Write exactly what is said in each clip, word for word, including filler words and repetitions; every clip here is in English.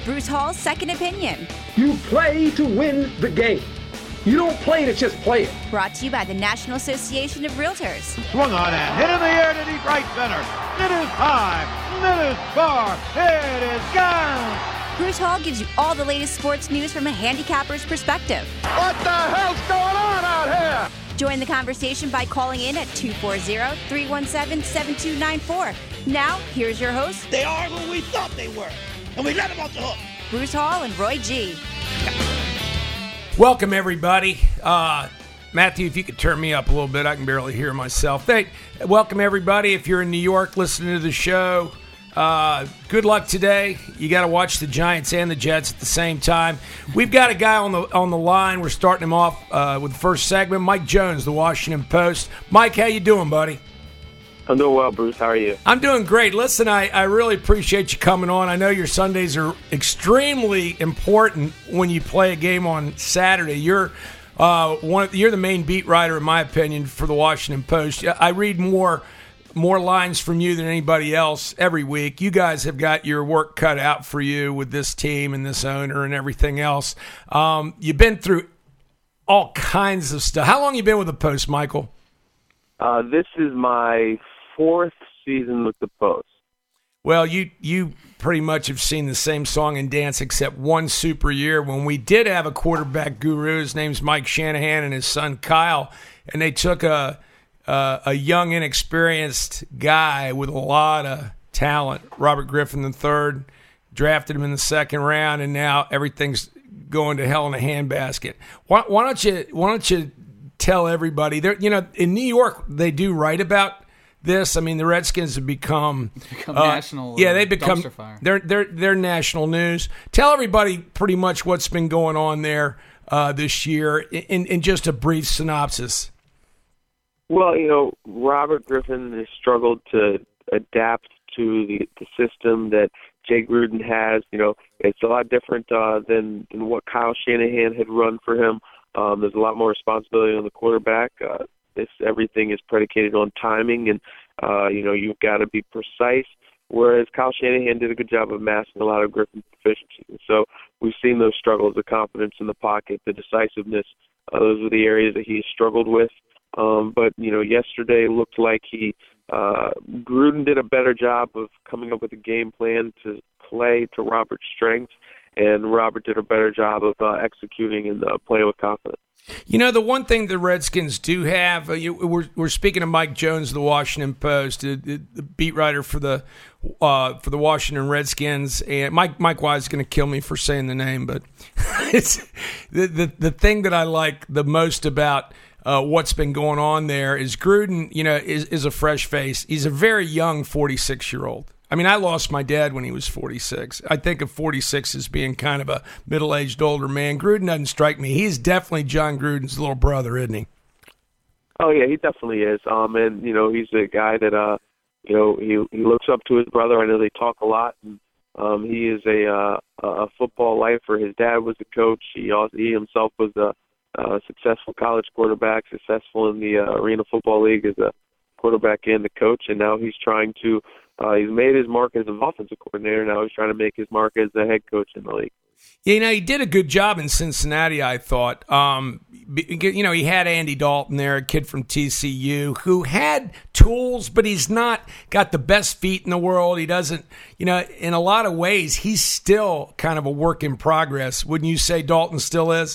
Bruce Hall's Second Opinion. You play to win the game. You don't play to just play it. Brought to you by the National Association of Realtors. Swung on and hit in the air to deep right center. It is high. It is far. It is gone. Bruce Hall gives you all the latest sports news from a handicapper's perspective. What the hell's going on out here? Join the conversation by calling in at two four zero, three one seven, seven two nine four. Now, here's your host. They are who we thought they were, and we let them off the hook. Bruce Hall and Roy G. Welcome, everybody. Uh, Matthew, if you could turn me up a little bit, I can barely hear myself. Hey, welcome, everybody. If you're in New York listening to the show, uh, good luck today. You got to watch the Giants and the Jets at the same time. We've got a guy on the on the line. We're starting him off uh, with the first segment. Mike Jones, the Washington Post. Mike, how you doing, buddy? I'm doing well, Bruce. How are you? I'm doing great. Listen, I, I really appreciate you coming on. I know your Sundays are extremely important when you play a game on Saturday. You're uh, one. You're the main beat writer, in my opinion, for the Washington Post. I read more more lines from you than anybody else every week. You guys have got your work cut out for you with this team and this owner and everything else. Um, you've been through all kinds of stuff. How long have you been with the Post, Michael? Uh, this is my fourth season with the Post. Well, you you pretty much have seen the same song and dance except one super year when we did have a quarterback guru. His name's Mike Shanahan and his son Kyle, and they took a a, a young, inexperienced guy with a lot of talent, Robert Griffin the third, drafted him in the second round, and now everything's going to hell in a handbasket. Why, why don't you why don't you tell everybody there? You know, in New York, they do write about this. I mean, the Redskins have become, become uh, national. Yeah, they become dumpster fire. They're they're they're national news. Tell everybody pretty much what's been going on there uh, this year in in just a brief synopsis. Well, you know, Robert Griffin has struggled to adapt to the, the system that Jay Gruden has. You know, it's a lot different uh, than than what Kyle Shanahan had run for him. Um, there's a lot more responsibility on the quarterback. Uh, This everything is predicated on timing, and uh, you know you've got to be precise. Whereas Kyle Shanahan did a good job of masking a lot of Griffin's deficiencies. And so we've seen those struggles, the confidence in the pocket, the decisiveness. Uh, those were the areas that he struggled with. Um, but you know, yesterday looked like he uh, Gruden did a better job of coming up with a game plan to play to Robert's strengths, and Robert did a better job of uh, executing and uh, playing with confidence. You know, the one thing the Redskins do have, uh, you, we're we're speaking of Mike Jones of the Washington Post, the, the, the beat writer for the uh, for the Washington Redskins, and Mike Mike Wise is going to kill me for saying the name, but it's the, the the thing that I like the most about uh, what's been going on there is Gruden. You know, is is a fresh face. He's a very young forty-six year old. I mean, I lost my dad when he was forty-six. I think of forty-six as being kind of a middle-aged older man. Gruden doesn't strike me. He's definitely John Gruden's little brother, isn't he? Oh, yeah, he definitely is. Um, and, you know, he's a guy that, uh, you know, he he looks up to his brother. I know they talk a lot. And, um, he is a uh, a football lifer. His dad was a coach. He also, he himself was a, a successful college quarterback, successful in the uh, Arena Football League as a quarterback and the coach. And now he's trying to Uh, he's made his mark as an offensive coordinator. Now he's trying to make his mark as the head coach in the league. Yeah, you know, he did a good job in Cincinnati, I thought. Um, you know, he had Andy Dalton there, a kid from T C U, who had tools, but he's not got the best feet in the world. He doesn't, you know, in a lot of ways, he's still kind of a work in progress. Wouldn't you say Dalton still is?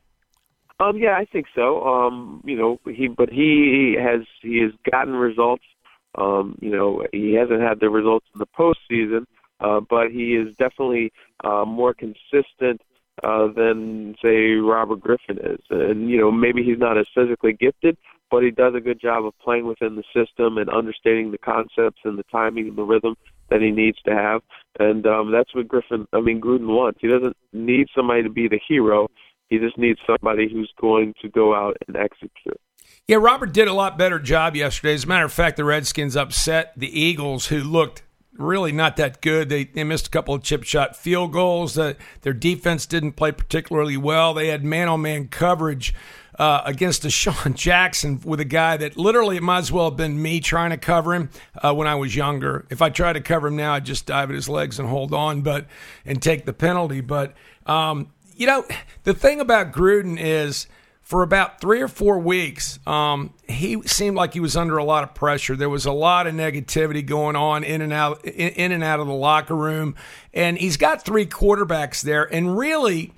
Um, yeah, I think so. Um, you know, he but he has he has gotten results. Um, you know, he hasn't had the results in the postseason, uh, but he is definitely uh, more consistent uh, than, say, Robert Griffin is. And, you know, maybe he's not as physically gifted, but he does a good job of playing within the system and understanding the concepts and the timing and the rhythm that he needs to have. And um, that's what Griffin, I mean, Gruden wants. He doesn't need somebody to be the hero. He just needs somebody who's going to go out and execute. Yeah, Robert did a lot better job yesterday. As a matter of fact, the Redskins upset the Eagles, who looked really not that good. They, they missed a couple of chip shot field goals. Uh, their defense didn't play particularly well. They had man-on-man coverage uh, against Deshaun Jackson with a guy that literally it might as well have been me trying to cover him uh, when I was younger. If I tried to cover him now, I'd just dive at his legs and hold on, but and take the penalty. But um, you know, the thing about Gruden is, for about three or four weeks, um, he seemed like he was under a lot of pressure. There was a lot of negativity going on in and out, in, in and out of the locker room. And he's got three quarterbacks there. And really,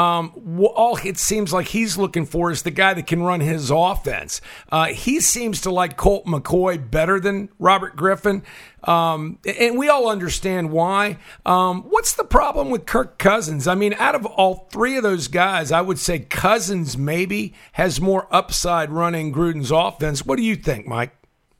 um, all it seems like he's looking for is the guy that can run his offense. Uh, he seems to like Colt McCoy better than Robert Griffin. Um, and we all understand why. Um, what's the problem with Kirk Cousins? I mean, out of all three of those guys, I would say Cousins maybe has more upside running Gruden's offense. What do you think, Mike?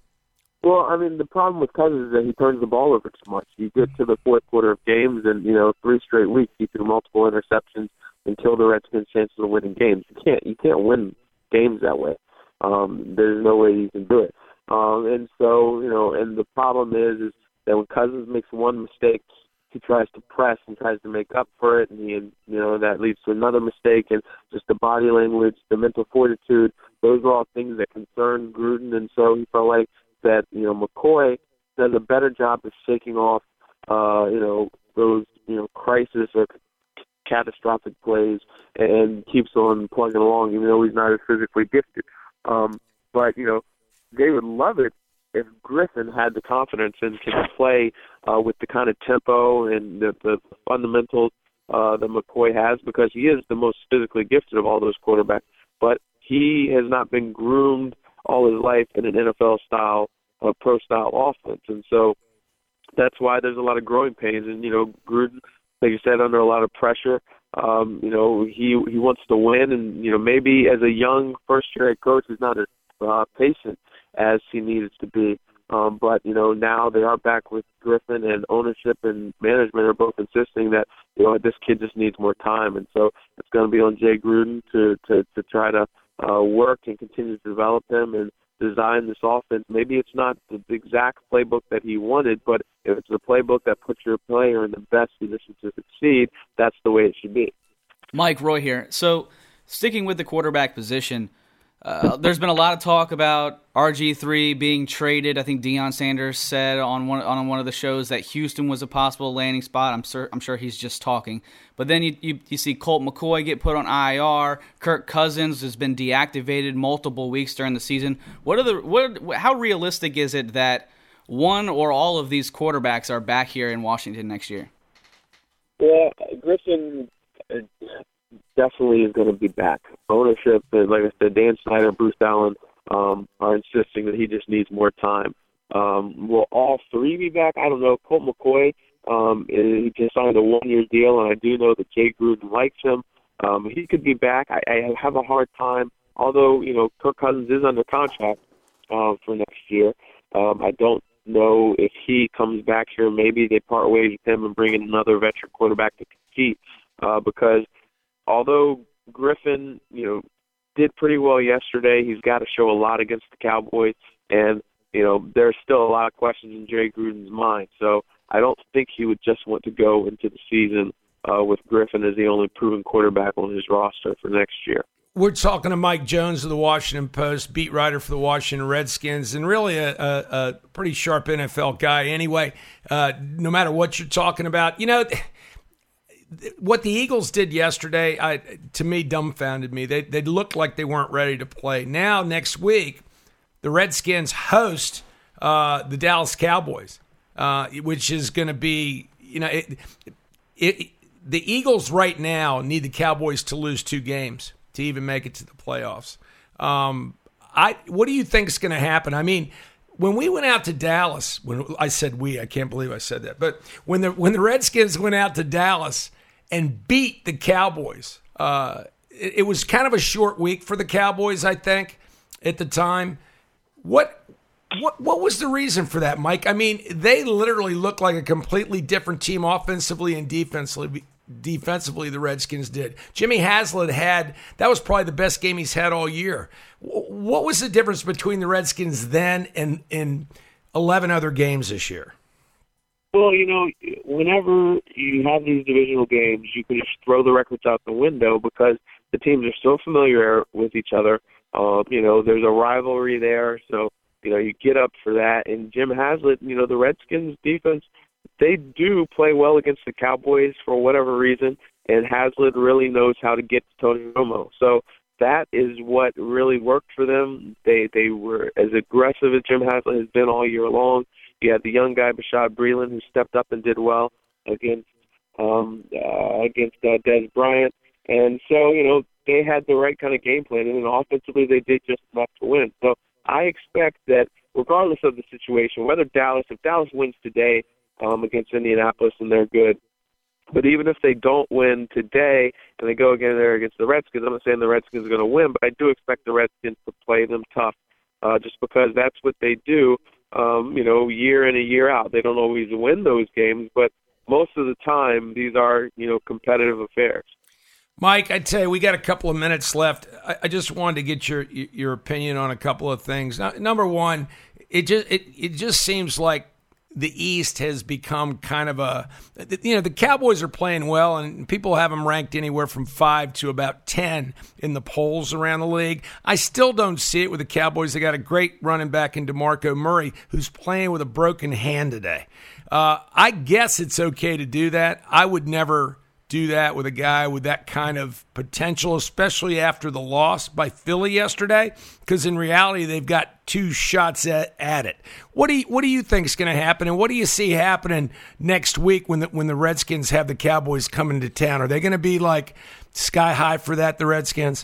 Well, I mean, the problem with Cousins is that he turns the ball over too much. You get to the fourth quarter of games, and, you know, three straight weeks, he threw multiple interceptions and killed the Redskins' chances of winning games. You can't, you can't win games that way. Um, there's no way you can do it. Um, and so, you know, and the problem is, is that when Cousins makes one mistake, he tries to press and tries to make up for it, and he, you know, that leads to another mistake, and just the body language, the mental fortitude, those are all things that concern Gruden, and so he felt like that, you know, McCoy does a better job of shaking off, uh, you know, those, you know, crisis or c- catastrophic plays and keeps on plugging along, even though he's not as physically gifted. Um, but, you know, they would love it if Griffin had the confidence and could play uh, with the kind of tempo and the, the fundamentals uh, that McCoy has, because he is the most physically gifted of all those quarterbacks. But he has not been groomed all his life in an N F L-style, uh, pro-style offense. And so that's why there's a lot of growing pains. And, you know, Gruden, like you said, under a lot of pressure. Um, you know, he he wants to win. And, you know, maybe as a young first-year head coach, he's not as uh, patient as he needed to be. Um, but, you know, now they are back with Griffin, and ownership and management are both insisting that, you know, this kid just needs more time. And so it's going to be on Jay Gruden to, to, to try to uh, work and continue to develop him and design this offense. Maybe it's not the exact playbook that he wanted, but if it's the playbook that puts your player in the best position to succeed, that's the way it should be. Mike, Roy here. So sticking with the quarterback position, Uh, there's been a lot of talk about R G three being traded. I think Deion Sanders said on one on one of the shows that Houston was a possible landing spot. I'm sure I'm sure he's just talking. But then you, you you see Colt McCoy get put on I R. Kirk Cousins has been deactivated multiple weeks during the season. What are the what? How realistic is it that one or all of these quarterbacks are back here in Washington next year? Well, Griffin Uh, definitely is going to be back. Ownership, and like I said, Dan Snyder, Bruce Allen um, are insisting that he just needs more time. Um, will all three be back? I don't know. Colt McCoy, um, he just signed a one-year deal, and I do know that Jay Gruden likes him. Um, he could be back. I, I have a hard time, although, you know, Kirk Cousins is under contract uh, for next year. Um, I don't know if he comes back here. Maybe they part ways with him and bring in another veteran quarterback to compete uh, because although Griffin, you know, did pretty well yesterday, he's got to show a lot against the Cowboys, and, you know, there's still a lot of questions in Jay Gruden's mind. So I don't think he would just want to go into the season uh, with Griffin as the only proven quarterback on his roster for next year. We're talking to Mike Jones of the Washington Post, beat writer for the Washington Redskins, and really a, a, a pretty sharp N F L guy anyway, uh, no matter what you're talking about. You know, what the Eagles did yesterday, I, to me, dumbfounded me. They, they looked like they weren't ready to play. Now, next week, the Redskins host uh, the Dallas Cowboys, uh, which is going to be, you know, it, it, the Eagles right now need the Cowboys to lose two games to even make it to the playoffs. Um, I what do you think is going to happen? I mean, when we went out to Dallas, when I said we, I can't believe I said that, but when the when the Redskins went out to Dallas and beat the Cowboys, uh, it, it was kind of a short week for the Cowboys, I think, at the time. What what what was the reason for that, Mike? I mean, they literally looked like a completely different team offensively and defensively. Defensively, the Redskins did. Jimmy Haslett had, that was probably the best game he's had all year. What was the difference between the Redskins then and in eleven other games this year? Well, you know, whenever you have these divisional games, you can just throw the records out the window because the teams are so familiar with each other. Uh, you know, there's a rivalry there, so, you know, you get up for that. And Jim Haslett, you know, the Redskins defense, they do play well against the Cowboys for whatever reason, and Haslett really knows how to get to Tony Romo. So that is what really worked for them. They they were as aggressive as Jim Haslett has been all year long. You had the young guy, Bashad Breeland, who stepped up and did well against um, uh, against uh, Dez Bryant. And so, you know, they had the right kind of game plan, and then offensively they did just enough to win. So I expect that regardless of the situation, whether Dallas, if Dallas wins today um, against Indianapolis and they're good, but even if they don't win today and they go again there against the Redskins, I'm not saying the Redskins are going to win, but I do expect the Redskins to play them tough uh, just because that's what they do, um, you know, year in and year out. They don't always win those games, but most of the time these are, you know, competitive affairs. Mike, I tell you, we got a couple of minutes left. I, I just wanted to get your your opinion on a couple of things. Now, number one, it just it, it just seems like the East has become kind of a, you know, the Cowboys are playing well, and people have them ranked anywhere from five to about ten in the polls around the league. I still don't see it with the Cowboys. They got a great running back in DeMarco Murray, who's playing with a broken hand today. Uh, I guess it's okay to do that. I would never do that with a guy with that kind of potential, especially after the loss by Philly yesterday, because in reality they've got two shots at, at it. What do you what do you think is going to happen, and what do you see happening next week when the, when the Redskins have the Cowboys coming to town? Are they going to be like sky high for that, the Redskins?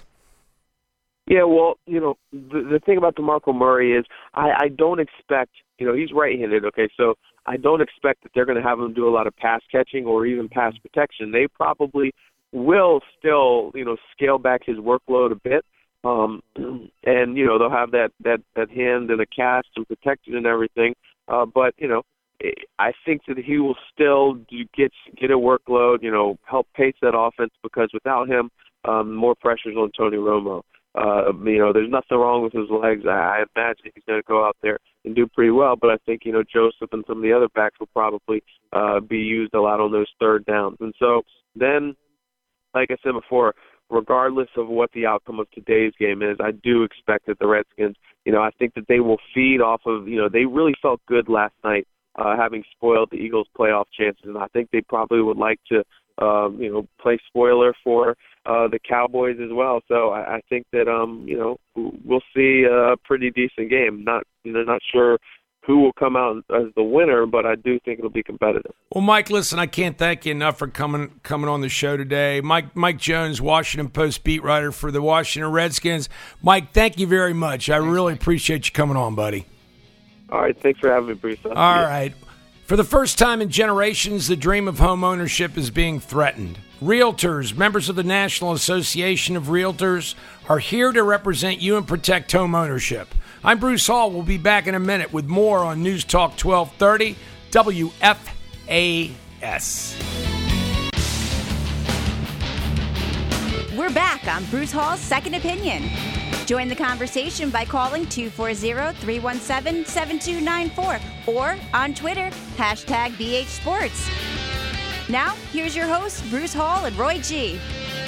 Yeah, well, you know, the, the thing about DeMarco Murray is I, I don't expect, you know, he's right-handed, okay, so I don't expect that they're going to have him do a lot of pass catching or even pass protection. They probably will still, you know, scale back his workload a bit. Um, and, you know, they'll have that, that, that hand and a cast and protect it and everything. Uh, but, you know, I think that he will still do, get get a workload, you know, help pace that offense because without him, um, more pressure's on Tony Romo. Uh, you know, there's nothing wrong with his legs. I, I imagine he's going to go out there and do pretty well. But I think, you know, Joseph and some of the other backs will probably uh, be used a lot on those third downs. And so then, like I said before, regardless of what the outcome of today's game is, I do expect that the Redskins, you know, I think that they will feed off of, you know, they really felt good last night uh, having spoiled the Eagles' playoff chances. And I think they probably would like to, um, you know, play spoiler for Uh, the Cowboys as well, so I, I think that um, you know we'll see a pretty decent game. Not you know not sure who will come out as the winner, but I do think it'll be competitive. Well, Mike, listen, I can't thank you enough for coming coming on the show today. Mike Mike Jones, Washington Post beat writer for the Washington Redskins. Mike, thank you very much. I really appreciate you coming on, buddy. All right, thanks for having me, Bruce. All right. For the first time in generations, the dream of home ownership is being threatened. Realtors, members of the National Association of Realtors, are here to represent you and protect home ownership. I'm Bruce Hall. We'll be back in a minute with more on News Talk twelve thirty W F A S. We're back on Bruce Hall's Second Opinion. Join the conversation by calling two four zero, three one seven, seven two nine four or on Twitter, hashtag B H Sports. Now, here's your hosts, Bruce Hall and Roy G.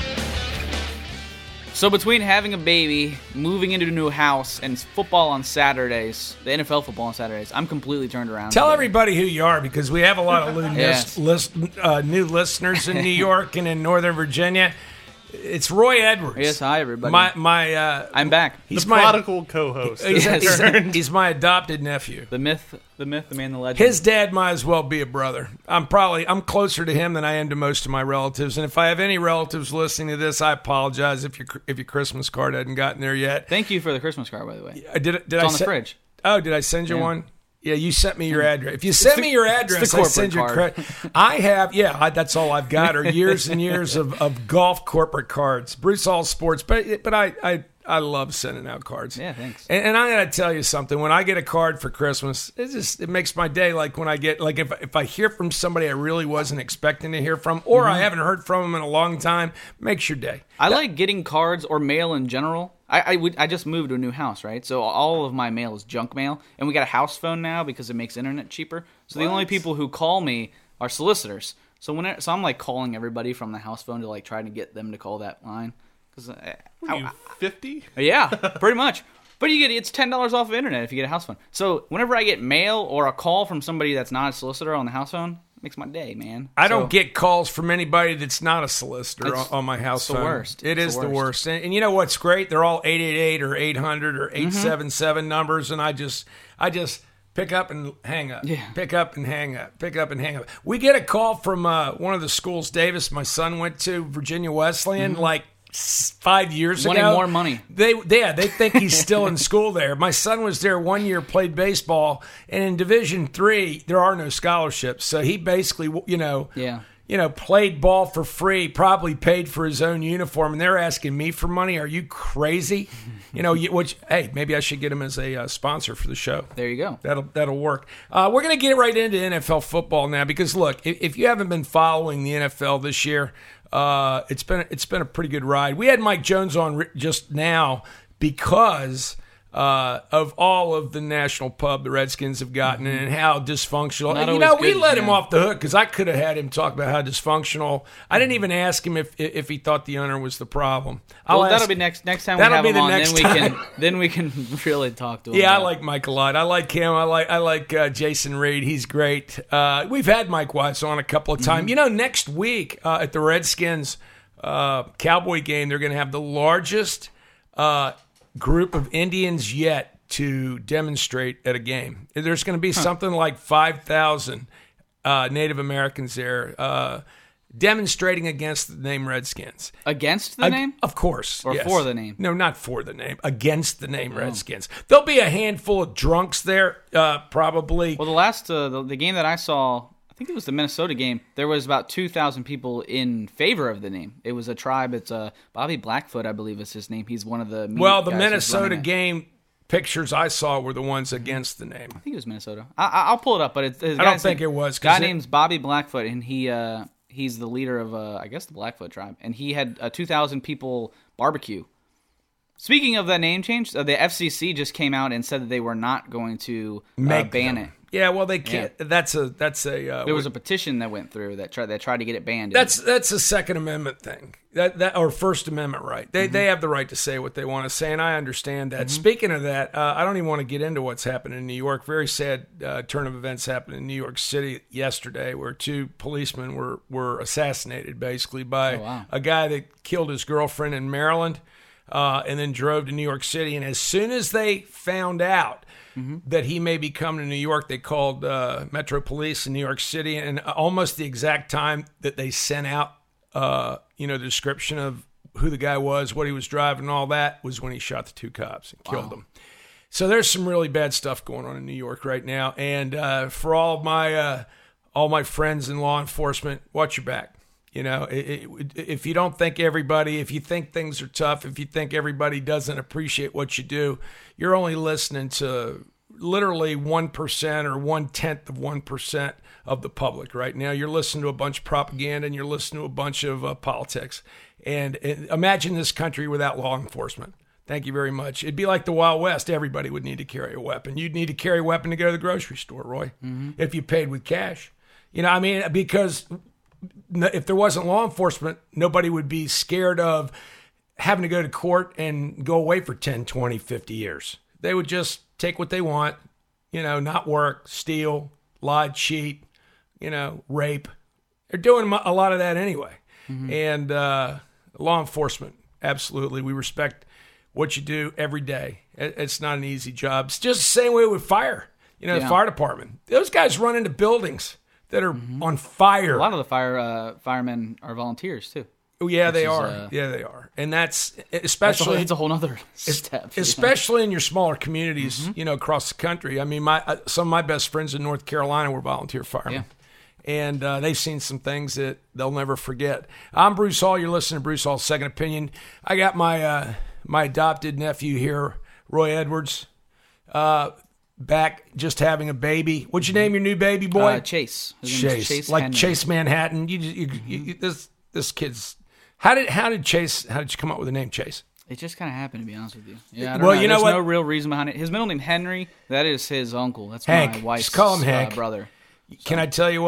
So between having a baby, moving into a new house, and football on Saturdays, the N F L football on Saturdays, I'm completely turned around. Tell today. everybody who you are, because we have a lot of new, Yes. list, list, uh, new listeners in New York and in Northern Virginia. It's Roy Edwards. Yes, hi everybody. My my. Uh, I'm back. He's the my prodigal co-host. He's, Yes. he's, he's my adopted nephew. The myth, the myth, the man, the legend. His dad might as well be a brother. I'm probably I'm closer to him than I am to most of my relatives. And if I have any relatives listening to this, I apologize if your if your Christmas card hadn't gotten there yet. Thank you for the Christmas card, by the way. I did. Did It's I on the se- fridge. Oh, did I send you Yeah. one? Yeah, you sent me your address. If you send me your address, I corporate send you card. credit. I have, yeah, I, that's all I've got are years and years of, of golf corporate cards. Bruce Hall Sports, but but I, I, I love sending out cards. Yeah, thanks. And, and I got to tell you something. When I get a card for Christmas, it just it makes my day. Like when I get like if if I hear from somebody I really wasn't expecting to hear from, or Mm-hmm. I haven't heard from them in a long time, makes your day. I like getting cards or mail in general. I I, would, I just moved to a new house, right? So all of my mail is junk mail, and we got a house phone now because it makes internet cheaper. So the only people who call me are solicitors. So when it, so I'm like calling everybody from the house phone to like try to get them to call that line 'Cause, uh, Were you fifty? Yeah, pretty much. But you get it's ten dollars off of internet if you get a house phone. So whenever I get mail or a call from somebody that's not a solicitor on the house phone, it makes my day, man. I so, don't get calls from anybody that's not a solicitor on, It's- on my house it's the phone. worst. It It's is the the worst. worst. And, and you know what's great? They're all eight eight eight or eight hundred or eight seven seven numbers, and I just I just pick up and hang up. Yeah. Pick up and hang up. Pick up and hang up. We get a call from uh, one of the schools Davis, my son went to, Virginia Wesleyan, like s- five years Wanting ago. more money. They yeah, they think he's still in school there. My son was there one year, played baseball, and in Division Three there are no scholarships, so he basically you know Yeah. you know played ball for free, probably paid for his own uniform, and they're asking me for money. Are you crazy? You know, you- which hey, maybe I should get him as a uh, sponsor for the show. There you go. That'll that'll work. Uh, we're going to get right into N F L football now because look, if, if you haven't been following the N F L this year, uh, it's been it's been a pretty good ride. We had Mike Jones on ri- just now because uh, of all of the national pub the Redskins have gotten and how dysfunctional. Not And, you know, always we good, let him yeah. off the hook because I could have had him talk about how dysfunctional. I didn't even ask him if if he thought the owner was the problem. I'll Well, that'll ask- be next next time we That'll have be him the on. next Then we time. can then we can really talk to him. Yeah, I about- like Mike a lot. I like him. I like I like uh, Jason Reed. He's great. Uh, we've had Mike Watts on a couple of times. Mm-hmm. You know, next week uh, at the Redskins uh, Cowboy game, they're going to have the largest uh, group of Indians yet to demonstrate at a game. There's going to be something like five thousand uh, Native Americans there uh, demonstrating against the name Redskins. against the Ag- name. Of course. Or yes. for the name? Oh. No, not for the name. Against the name Redskins. There'll be a handful of drunks there, uh, probably. Well, the last uh, the, the game that I saw, I think it was the Minnesota game. There was about two thousand people in favor of the name. It was a tribe. It's uh, Bobby Blackfoot, I believe is his name. He's one of the meat well, the guys who's Minnesota running it. game pictures I saw were the ones against the name. I think it was Minnesota. I, I- I'll pull it up, but it's. His I don't guy's think name- it was, 'cause Guy it- name's Bobby Blackfoot, and he uh, he's the leader of uh, I guess the Blackfoot tribe, and he had a two thousand people barbecue. Speaking of that name change, uh, the F C C just came out and said that they were not going to uh, Make ban them. it. Yeah, well, they can't. That's a that's a. Uh, There was a petition that went through that tried that tried to get it banned. That's that's a Second Amendment thing. That that or First Amendment right. They Mm-hmm. they have the right to say what they want to say, and I understand that. Speaking of that, uh, I don't even want to get into what's happening in New York. Very sad uh, turn of events happened in New York City yesterday, where two policemen were were assassinated basically by Oh, wow. a guy that killed his girlfriend in Maryland, uh, and then drove to New York City. And as soon as they found out that he may be coming to New York, they called uh, Metro Police in New York City, and almost the exact time that they sent out, uh, you know, the description of who the guy was, what he was driving, and all that was when he shot the two cops and killed them. So there's some really bad stuff going on in New York right now, and uh, for all of my uh, all my friends in law enforcement, watch your back. You know, it, it, if you don't think everybody, if you think things are tough, if you think everybody doesn't appreciate what you do, you're only listening to literally one percent or one-tenth of one percent of the public right now. You're listening to a bunch of propaganda and you're listening to a bunch of uh, politics. And, and imagine this country without law enforcement. Thank you very much. It'd be like the Wild West. Everybody would need to carry a weapon. You'd need to carry a weapon to go to the grocery store, Roy, if you paid with cash. You know, I mean, because if there wasn't law enforcement, nobody would be scared of having to go to court and go away for ten, twenty, fifty years. They would just take what they want, you know, not work, steal, lie, cheat, you know, rape. They're doing a lot of that anyway. And uh, law enforcement, absolutely. We respect what you do every day. It- It's not an easy job. It's just the same way with fire. You know, the Yeah. fire department. Those guys run into buildings that are on fire. a lot of the fire uh, firemen are volunteers too. Oh, yeah, they is, are. uh, yeah, they are. And that's That's a, especially that's a whole other step. you know? especially in your smaller communities, you know, across the country. I mean, my uh, some of my best friends in North Carolina were volunteer firemen. And uh, they've seen some things that they'll never forget. I'm Bruce Hall. You're listening to Bruce Hall's Second Opinion. I got my uh, my adopted nephew here, Roy Edwards, uh, back just having a baby. What'd you name your new baby boy? Uh, Chase. His name is Chase, Chase like Henry. Chase Manhattan. You, you, you, you, this this kid's. How did how did Chase? How did you come up with the name Chase? It just kind of happened, to be honest with you. Yeah, I don't Well, know. you know There's what? no real reason behind it. His middle name Henry. That is his uncle. That's Hank. my wife's Just call him uh, Hank. brother. Can I tell you what?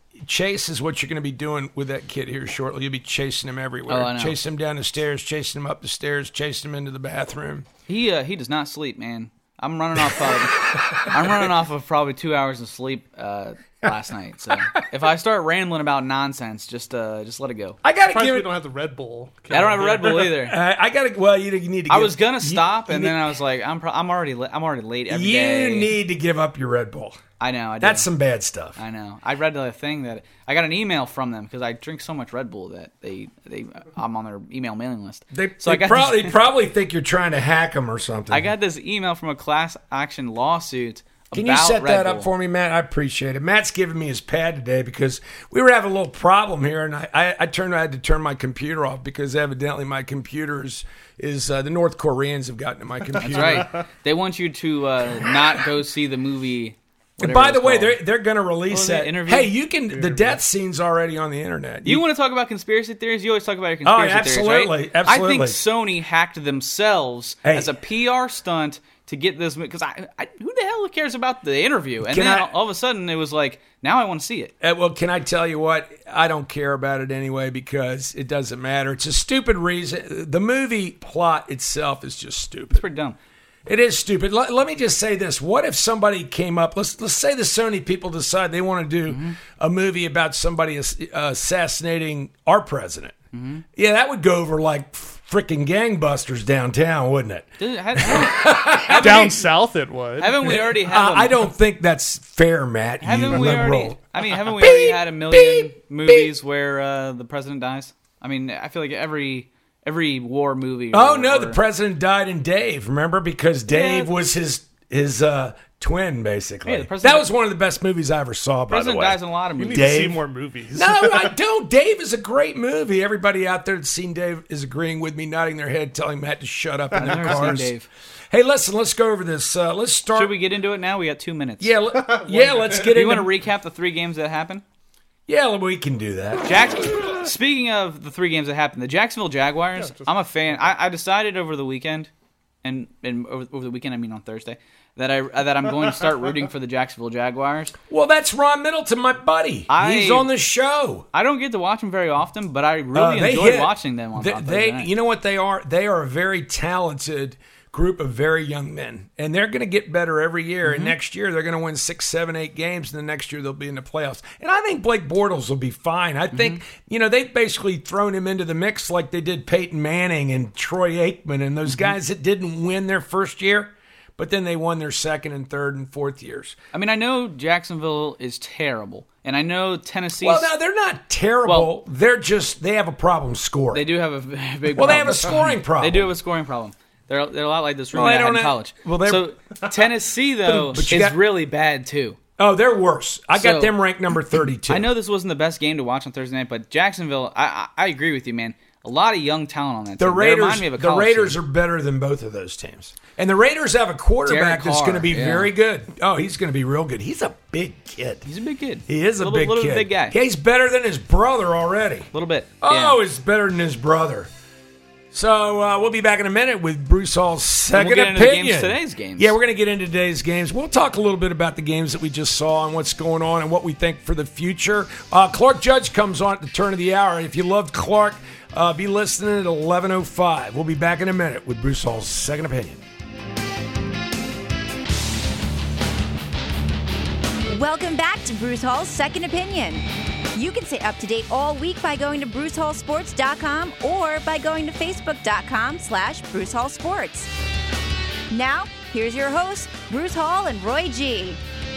Chase is what you're going to be doing with that kid here shortly. You'll be chasing him everywhere. Oh, I know. Chasing him down the stairs, chasing him up the stairs, chasing him into the bathroom. He uh, he does not sleep, man. I'm running off. Uh, I'm running off of probably two hours of sleep uh, last night. So if I start rambling about nonsense, just uh, just let it go. I gotta Surprised give we it. don't have the Red Bull. I don't have a Red Bull either. Uh, I gotta. Well, you, you need to. I give- was gonna you- stop, you and need- then I was like, I'm pro- I'm already li- I'm already late every you day. need to give up your Red Bull. I know. I do. That's some bad stuff. I know. I read the thing that I got an email from them because I drink so much Red Bull that they they I'm on their email mailing list. They, so they I got probably this, probably think you're trying to hack them or something. I got this email from a class action lawsuit. Can about you set Red that Bull. up for me, Matt? I appreciate it. Matt's giving me his pad today because we were having a little problem here, and I, I, I turned. I had to turn my computer off because evidently my computer is, is uh, the North Koreans have gotten to my computer. That's right. They want you to uh, not go see the movie. And whatever by it's the way, called. they're they're going to What release was it? that. Interview? Hey, you can. The death scene's already on the internet. You want to talk about conspiracy theories? You always talk about your Oh, conspiracy absolutely, theories, right? absolutely. I think Sony hacked themselves Hey. as a P R stunt to get this because I, I who the hell cares about the interview? And Can then I- all of a sudden it was like, now I want to see it. Uh, well, can I tell you what? I don't care about it anyway because it doesn't matter. It's a stupid reason. The movie plot itself is just stupid. It's pretty dumb. It is stupid. Let, let me just say this. What if somebody came up, let's let's say the Sony people decide they want to do Mm-hmm. a movie about somebody ass- uh, assassinating our president. Mm-hmm. Yeah, that would go over like freaking gangbusters downtown, wouldn't it? Dude, ha- ha- Down south it would. haven't we already Uh, had? a- I don't think that's fair, Matt. You Haven't we liberal. already? I mean, haven't we Beep, already had a million beep, movies where uh, the president dies? I mean, I feel like every every war movie. Oh or- no, or- the president died in Dave. Remember, because Dave Yeah. was his his uh, twin, basically. Yeah, the president- that was one of the best movies I ever saw. By the president way, dies in a lot of You movies. need to see Dave. more movies. No, I don't. Dave is a great movie. Everybody out there that's seen Dave is agreeing with me, nodding their head, telling Matt to shut up in their I've never seen cars. Dave. Hey, listen, let's go over this. Uh, let's start. Should we get into it now? We got two minutes. Yeah, let, yeah. Let's get Do you into. want to recap the three games that happened? yeah, we can do that. Jack- Speaking of the three games that happened, the Jacksonville Jaguars. I'm a fan. I, I decided over the weekend, and, and over, over the weekend I mean on Thursday, that I that I'm going to start rooting for the Jacksonville Jaguars. Well, that's Ron Middleton, my buddy. I- He's on the show. I don't get to watch them very often, but I really Uh, they enjoy hit. watching them on, They, on Thursday they night. you know what they are? They are a very talented group of very young men, and they're going to get better every year. Mm-hmm. And next year they're going to win six, seven, eight games, and the next year they'll be in the playoffs. And I think Blake Bortles will be fine. I think Mm-hmm. you know they've basically thrown him into the mix like they did Peyton Manning and Troy Aikman and those Mm-hmm. guys that didn't win their first year, but then they won their second and third and fourth years. I mean, I know Jacksonville is terrible, and I know Tennessee. Well, no, they're not terrible. Well- they're just they have a problem scoring. They do have a big. Well, they problem. have a scoring problem. They do have a scoring problem. They're they're a lot like this room Well, I they had in don't have- college. well, they're- so Tennessee though But you is got- really bad too. Oh, they're worse. I got So- them ranked number thirty-two. I know this wasn't the best game to watch on Thursday night, but Jacksonville, I I, I agree with you, man. A lot of young talent on that the team. They Raiders. remind me of a The college Raiders team. are better than both of those teams, and the Raiders have a quarterback Derek that's Carr, going to be yeah. very good. Oh, he's going to be real good. He's a big kid. He's a big kid. He is a little, big little kid. big guy. Yeah, he's better than his brother already. A little bit. Oh, yeah. he's better than his brother. So uh, we'll be back in a minute with Bruce Hall's second we'll get into the opinion. games, today's games. Yeah, we're going to get into today's games. We'll talk a little bit about the games that we just saw and what's going on and what we think for the future. Uh, Clark Judge comes on at the turn of the hour. If you loved Clark, uh, be listening at eleven oh five. We'll be back in a minute with Bruce Hall's second opinion. Welcome back to Bruce Hall's Second Opinion. You can stay up to date all week by going to bruce hall sports dot com or by going to facebook dot com slash bruce hall sports. Now, here's your hosts, Bruce Hall and Roy G.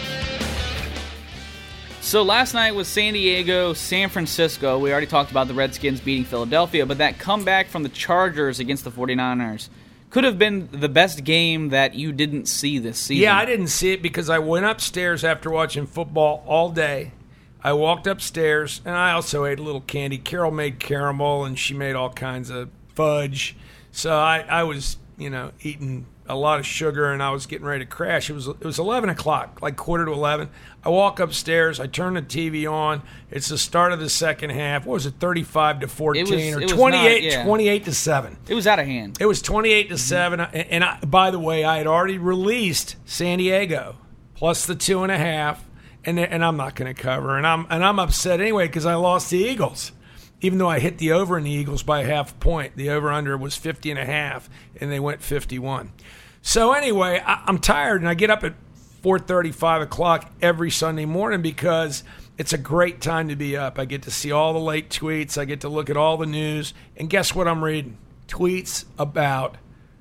So last night was San Diego, San Francisco. We already talked about the Redskins beating Philadelphia, but that comeback from the Chargers against the 49ers could have been the best game that you didn't see this season. Yeah, I didn't see it because I went upstairs after watching football all day. I walked upstairs, and I also ate a little candy. Carol made caramel, and she made all kinds of fudge. So I, I was, you know, eating a lot of sugar, and I was getting ready to crash. It was it was eleven o'clock, like quarter to eleven. I walk upstairs. I turn the T V on. It's the start of the second half. What was it, thirty-five to fourteen It was- or it was twenty-eight, not- yeah. twenty-eight to seven? It was out of hand. It was twenty-eight to seven. And, and I, by the way, I had already released San Diego plus the two and a half. and and I'm not going to cover, and I'm and I'm upset anyway because I lost the Eagles, even though I hit the over in the Eagles by a half point. The over under was fifty and a half, and they went fifty-one. So anyway, I, I'm tired, and I get up at four thirty, five o'clock every Sunday morning because it's a great time to be up. I get to see all the late tweets. I get to look at all the news, and guess what I'm reading? Tweets about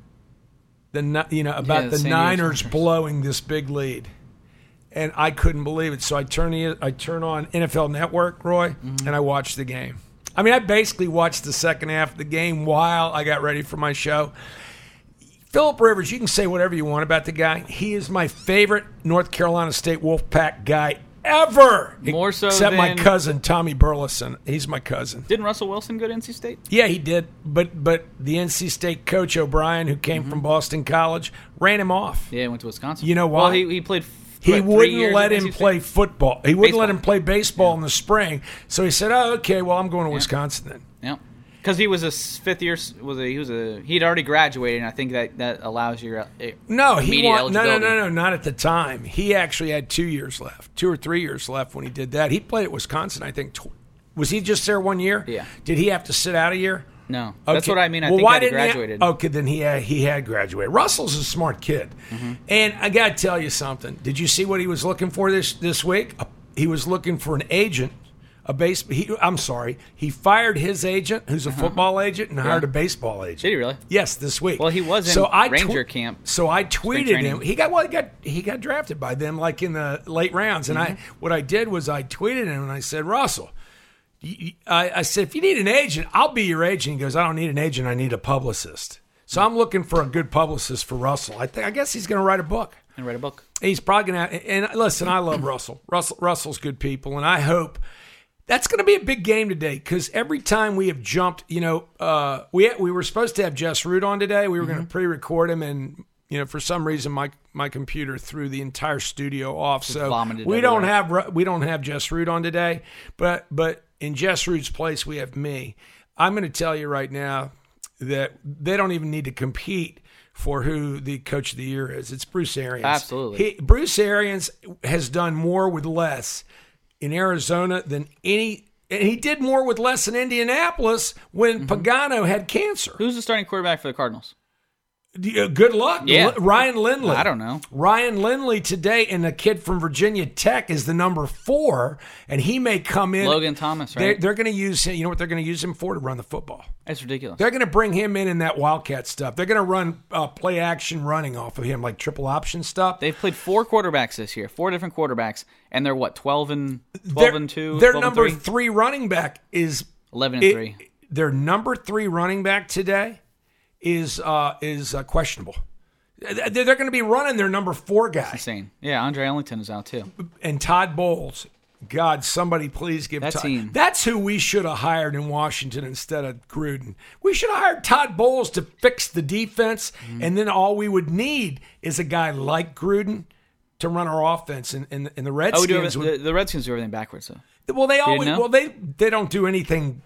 the you know about yeah, the, the Niners blowing this big lead, and I couldn't believe it. So I turn the, I turn on N F L Network, Roy, mm-hmm. and I watch the game. I mean, I basically watched the second half of the game while I got ready for my show. Phillip Rivers, you can say whatever you want about the guy. He is my favorite North Carolina State Wolfpack guy ever. More so except than, my cousin Tommy Burleson. He's my cousin. Didn't Russell Wilson go to N C State? Yeah, he did. But but the N C State coach O'Brien, who came mm-hmm. from Boston College, ran him off. Yeah, he went to Wisconsin. You know why? Well, he, he played. He what, wouldn't let him play football. He wouldn't baseball. let him play baseball yeah. in the spring. So he said, "Oh, okay. Well, I'm going to yeah. Wisconsin then." Yeah. Because he was a fifth year, was a, he was a he'd already graduated, and I think that, that allows your uh, no he want, no no eligibility. no no not at the time. He actually had two years left, two or three years left when he did that. He played at Wisconsin, I think. Tw- was he just there one year? Yeah. Did he have to sit out a year? No, okay. That's what I mean. I well, think why he didn't graduated. He ha- okay, then he had, he had graduated. Russell's a smart kid, mm-hmm. and I got to tell you something. Did you see what he was looking for this this week? He was looking for an agent. A base. He, I'm sorry. He fired his agent, who's a uh-huh. football agent, and yeah. hired a baseball agent. Did he really? Yes, this week. Well, he was in so I Ranger tw- camp. So I tweeted him. He got well. He got he got drafted by them like in the late rounds. And mm-hmm. I what I did was I tweeted him and I said, Russell, you, I, I said if you need an agent, I'll be your agent. He goes, I don't need an agent. I need a publicist. So I'm looking for a good publicist for Russell. I think I guess he's going to write a book. And write a book. He's probably going to. And listen, I love Russell. Russell Russell's good people, and I hope. That's going to be a big game today because every time we have jumped, you know, uh, we we were supposed to have Jess Root on today. We were mm-hmm. going to pre-record him, and you know, for some reason, my my computer threw the entire studio off. Just so we everywhere. don't have we don't have Jess Root on today. But but in Jess Root's place, we have me. I'm going to tell you right now that they don't even need to compete for who the coach of the year is. It's Bruce Arians. Absolutely, he, Bruce Arians has done more with less in Arizona than any, and he did more with less in Indianapolis when mm-hmm. Pagano had cancer. Who's the starting quarterback for the Cardinals? Uh, good luck. Yeah. Ryan Lindley. I don't know. Ryan Lindley today, and the kid from Virginia Tech is the number four, and he may come in. Logan Thomas, right? They're, they're going to use him. You know what they're going to use him for? To run the football. That's ridiculous. They're going to bring him in in that Wildcat stuff. They're going to run uh, play action running off of him, like triple option stuff. They've played four quarterbacks this year, four different quarterbacks, and they're what, twelve and twelve their, and two. Their number and three? three running back is eleven and it, three. Their number three running back today is uh, is uh, questionable. They're going to be running their number four guy. That's insane. Yeah, Andre Ellington is out too. And Todd Bowles. God, somebody please give that Todd. Team. That's who we should have hired in Washington instead of Gruden. We should have hired Todd Bowles to fix the defense, mm-hmm. and then all we would need is a guy like Gruden to run our offense. And, and, and the Redskins oh, would, the, the Redskins do everything backwards though. Well, they always know? well they they don't do anything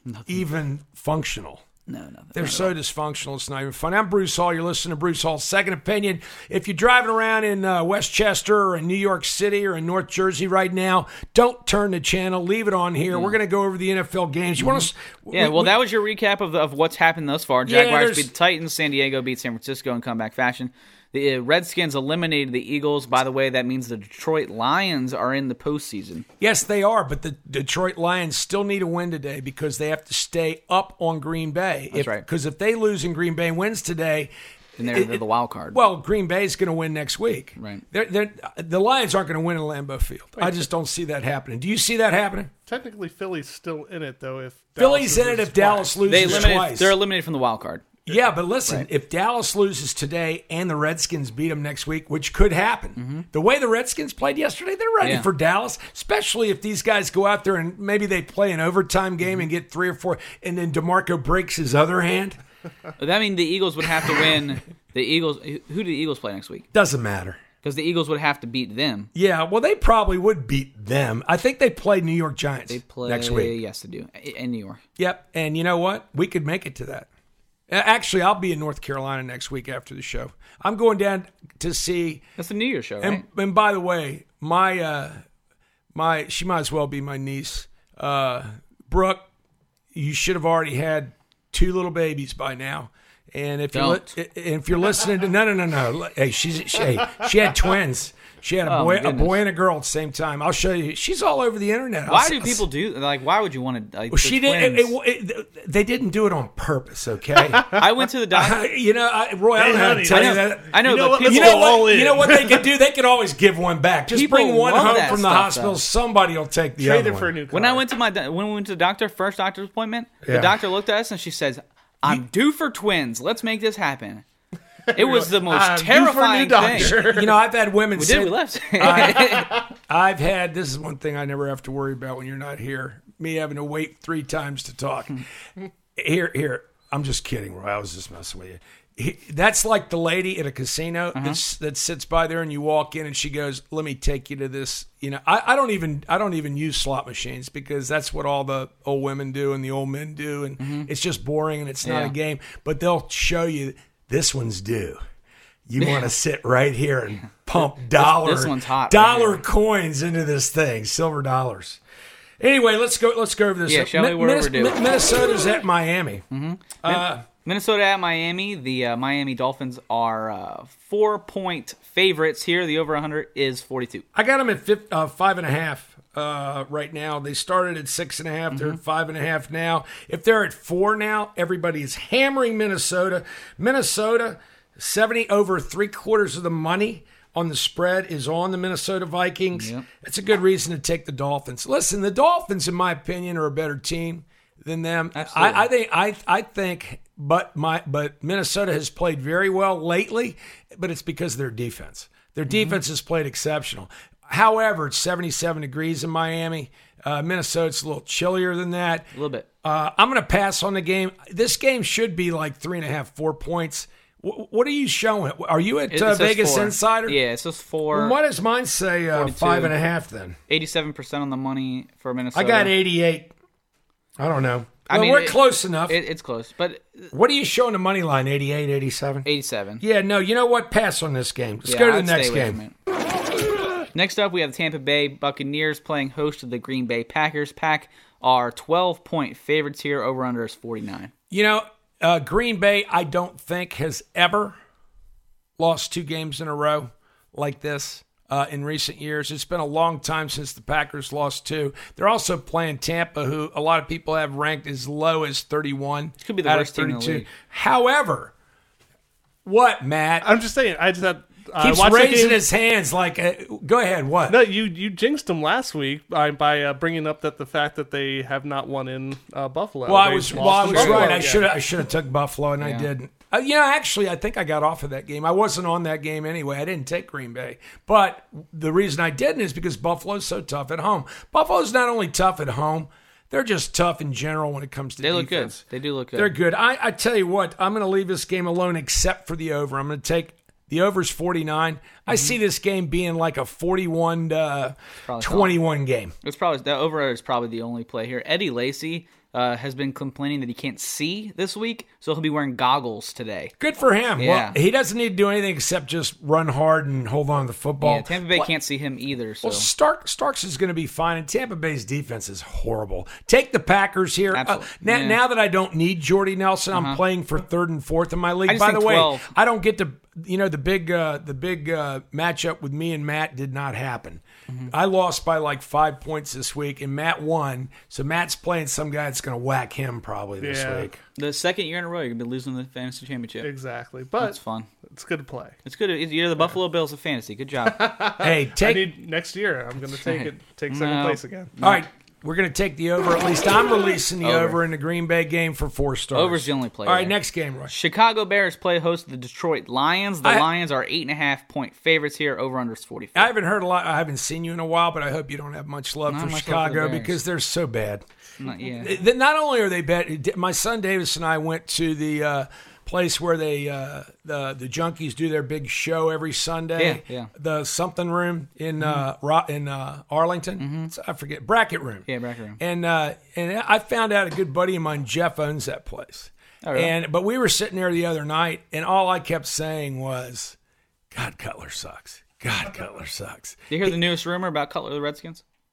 even functional. No, no. They're so dysfunctional, it's not even funny. I'm Bruce Hall. You're listening to Bruce Hall's Second Opinion. If you're driving around in uh, Westchester or in New York City or in North Jersey right now, don't turn the channel. Leave it on here. Yeah. We're going to go over the N F L games. You mm-hmm. want to? Yeah, we, well, we, that was your recap of, the, of what's happened thus far. Jaguars yeah, beat the Titans. San Diego beat San Francisco in comeback fashion. The Redskins eliminated the Eagles. By the way, that means the Detroit Lions are in the postseason. Yes, they are, but the Detroit Lions still need a win today because they have to stay up on Green Bay. That's if, right. Because if they lose and Green Bay wins today, then they're, they're the wild card. Well, Green Bay's going to win next week. Right. They're, they're, the Lions aren't going to win in Lambeau Field. Wait, I just don't see that happening. Do you see that happening? Technically, Philly's still in it, though. If Philly's in it if Dallas loses they eliminated, twice. They're eliminated from the wild card. Yeah, but listen, right. if Dallas loses today and the Redskins beat them next week, which could happen, mm-hmm. the way the Redskins played yesterday, they're ready yeah. for Dallas, especially if these guys go out there and maybe they play an overtime game mm-hmm. and get three or four, and then DeMarco breaks his other hand. That means the Eagles would have to win. The Eagles. Who do the Eagles play next week? Doesn't matter. Because the Eagles would have to beat them. Yeah, well, they probably would beat them. I think they play New York Giants they play, next week. Yes, they do. In New York. Yep, and you know what? We could make it to that. Actually, I'll be in North Carolina next week after the show. I'm going down to see. That's the New Year's show, right? And, and by the way, my uh, my she might as well be my niece. Uh, Brooke, you should have already had two little babies by now. And if you're li- if you're listening to no no no no, hey, she's she, hey, she had twins. She had a Oh, boy my a boy and a girl at the same time. I'll show you. She's all over the internet. Why I'll, do people do like? Why would you want to? Like, Well, she did. It, twins? it, it, they didn't do it on purpose. Okay. I went to the doctor. you know, I, Roy, I don't know how to honey, tell I you know, that. I know, You know but what? people, You Let's know go all what? in. You know what they could do? They could always give one back. Just People bring one love home that from the stuff, hospital. though. Somebody will take the Trade other it for a one. new car. when I went to my do- when we went to the doctor, first doctor's appointment, Yeah. the doctor looked at us and she says, "I'm due for twins. Let's make this happen." It was the most I'm due for a terrifying new doctor. thing. You know, I've had women We say, did. We left. I, I've had, this is one thing I never have to worry about when you're not here, me having to wait three times to talk. here, here, I'm just kidding, Roy. I was just messing with you. He, that's like the lady at a casino that's, that sits by there and you walk in and she goes, let me take you to this. You know, I, I don't even, I don't even use slot machines because that's what all the old women do and the old men do. And it's just boring and it's not Yeah. a game, but they'll show you this one's due. You want to sit right here and pump dollar, this one's hot right dollar here. coins into this thing, silver dollars. Anyway, let's go. Let's go over this. Yeah, shall we? We're Minnes- overdue. Mi- Minnesota's at Miami. Uh, Minnesota at Miami. The uh, Miami Dolphins are uh, four-point favorites here. The over-under is forty-two. I got them at fif- uh, five and a half uh, right now. They started at six and a half. They're at five and a half now. If they're at four now, everybody is hammering Minnesota. Minnesota, seventy over three quarters of the money on the spread is on the Minnesota Vikings. Yep. That's a good reason to take the Dolphins. Listen, the Dolphins, in my opinion, are a better team than them. Absolutely. I, I think. I I think. But my but Minnesota has played very well lately, but it's because of their defense. Their defense has played exceptional. However, it's seventy-seven degrees in Miami. Uh, Minnesota's a little chillier than that. A little bit. Uh, I'm going to pass on the game. This game should be like three and a half, four points. W- what are you showing? Are you at It- uh, it says Vegas four. Insider? Yeah, it says four. Well, why does mine say uh, forty-two. five and a half then? eighty-seven percent on the money for Minnesota. I got eighty-eight. I don't know. I Well, mean, we're it- close enough. It, it's close, but What are you showing the money line? eighty-eight, eighty-seven? eighty-seven. Yeah, no, you know what? Pass on this game. Let's Yeah, go to the I'd next stay away game. from it. Next up, we have the Tampa Bay Buccaneers playing host to the Green Bay Packers. Pack are twelve-point favorites here. Over-under is forty-nine. You know, uh, Green Bay, I don't think, has ever lost two games in a row like this uh, in recent years. It's been a long time since the Packers lost two. They're also playing Tampa, who a lot of people have ranked as low as thirty-one. Could be the out worst of team in the thirty-two. league. However, what, Matt? I'm just saying. I just had. I Keeps watched the raising game. his hands like, uh, go ahead, what? No, you you jinxed them last week by by uh, bringing up that the fact that they have not won in uh, Buffalo. Well, I They was, lost well, I in was Buffalo. right. I Yeah. should I should have took Buffalo, and I Yeah. didn't. Uh, you know, actually, I think I got off of that game. I wasn't on that game anyway. I didn't take Green Bay. But the reason I didn't is because Buffalo's so tough at home. Buffalo's not only tough at home, they're just tough in general when it comes to They look good. defense. They do look good. They're good. I, I tell you what, I'm going to leave this game alone except for the over. I'm going to take the over's forty-nine. I see this game being like a forty-one to Probably twenty-one game. It's probably the over is probably the only play here. Eddie Lacy uh, has been complaining that he can't see this week, so he'll be wearing goggles today. Good for him. Yeah. Well, he doesn't need to do anything except just run hard and hold on to the football. Yeah, Tampa Bay can't see him either. So Well, Stark Starks is going to be fine, and Tampa Bay's defense is horrible. Take the Packers here. Uh, Absolutely. now, Yeah. now that I don't need Jordy Nelson, I'm playing for third and fourth in my league. I just By think the way, twelve. I don't get to. You know, the big uh, the big uh, matchup with me and Matt did not happen. I lost by like five points this week, and Matt won. So Matt's playing some guy that's going to whack him probably this Yeah. week. the second year in a row, you're gonna be losing the fantasy championship. Exactly, but That's fun. it's good to play. It's good. You're the Buffalo Bills of fantasy. Good job. Hey, I take need next year. I'm going to take it. Take second No. place again. all right. We're going to take the over. At least I'm releasing the over, Over. in the Green Bay game for four stars. Over's the only play All right, there. next game, Roy. Chicago Bears play host to the Detroit Lions. The I- Lions are eight and a half point favorites here. Over under is forty-four. I haven't heard a lot. I haven't seen you in a while, but I hope you don't have much love Not for much love for Chicago the Bears. because they're so bad. Not, yeah. They- Not only are they bad, my son Davis and I went to the uh, place where they uh, the the Junkies do their big show every Sunday. Yeah, yeah. The something room in uh, Ro- in uh, Arlington. It's- I forget bracket room. Yeah, bracket room. And uh, and I found out a good buddy of mine, Jeff, owns that place. Oh, really? And but we were sitting there the other night, and all I kept saying was, "God, Cutler sucks. God, Cutler sucks." Did you hear the newest rumor about Cutler the Redskins?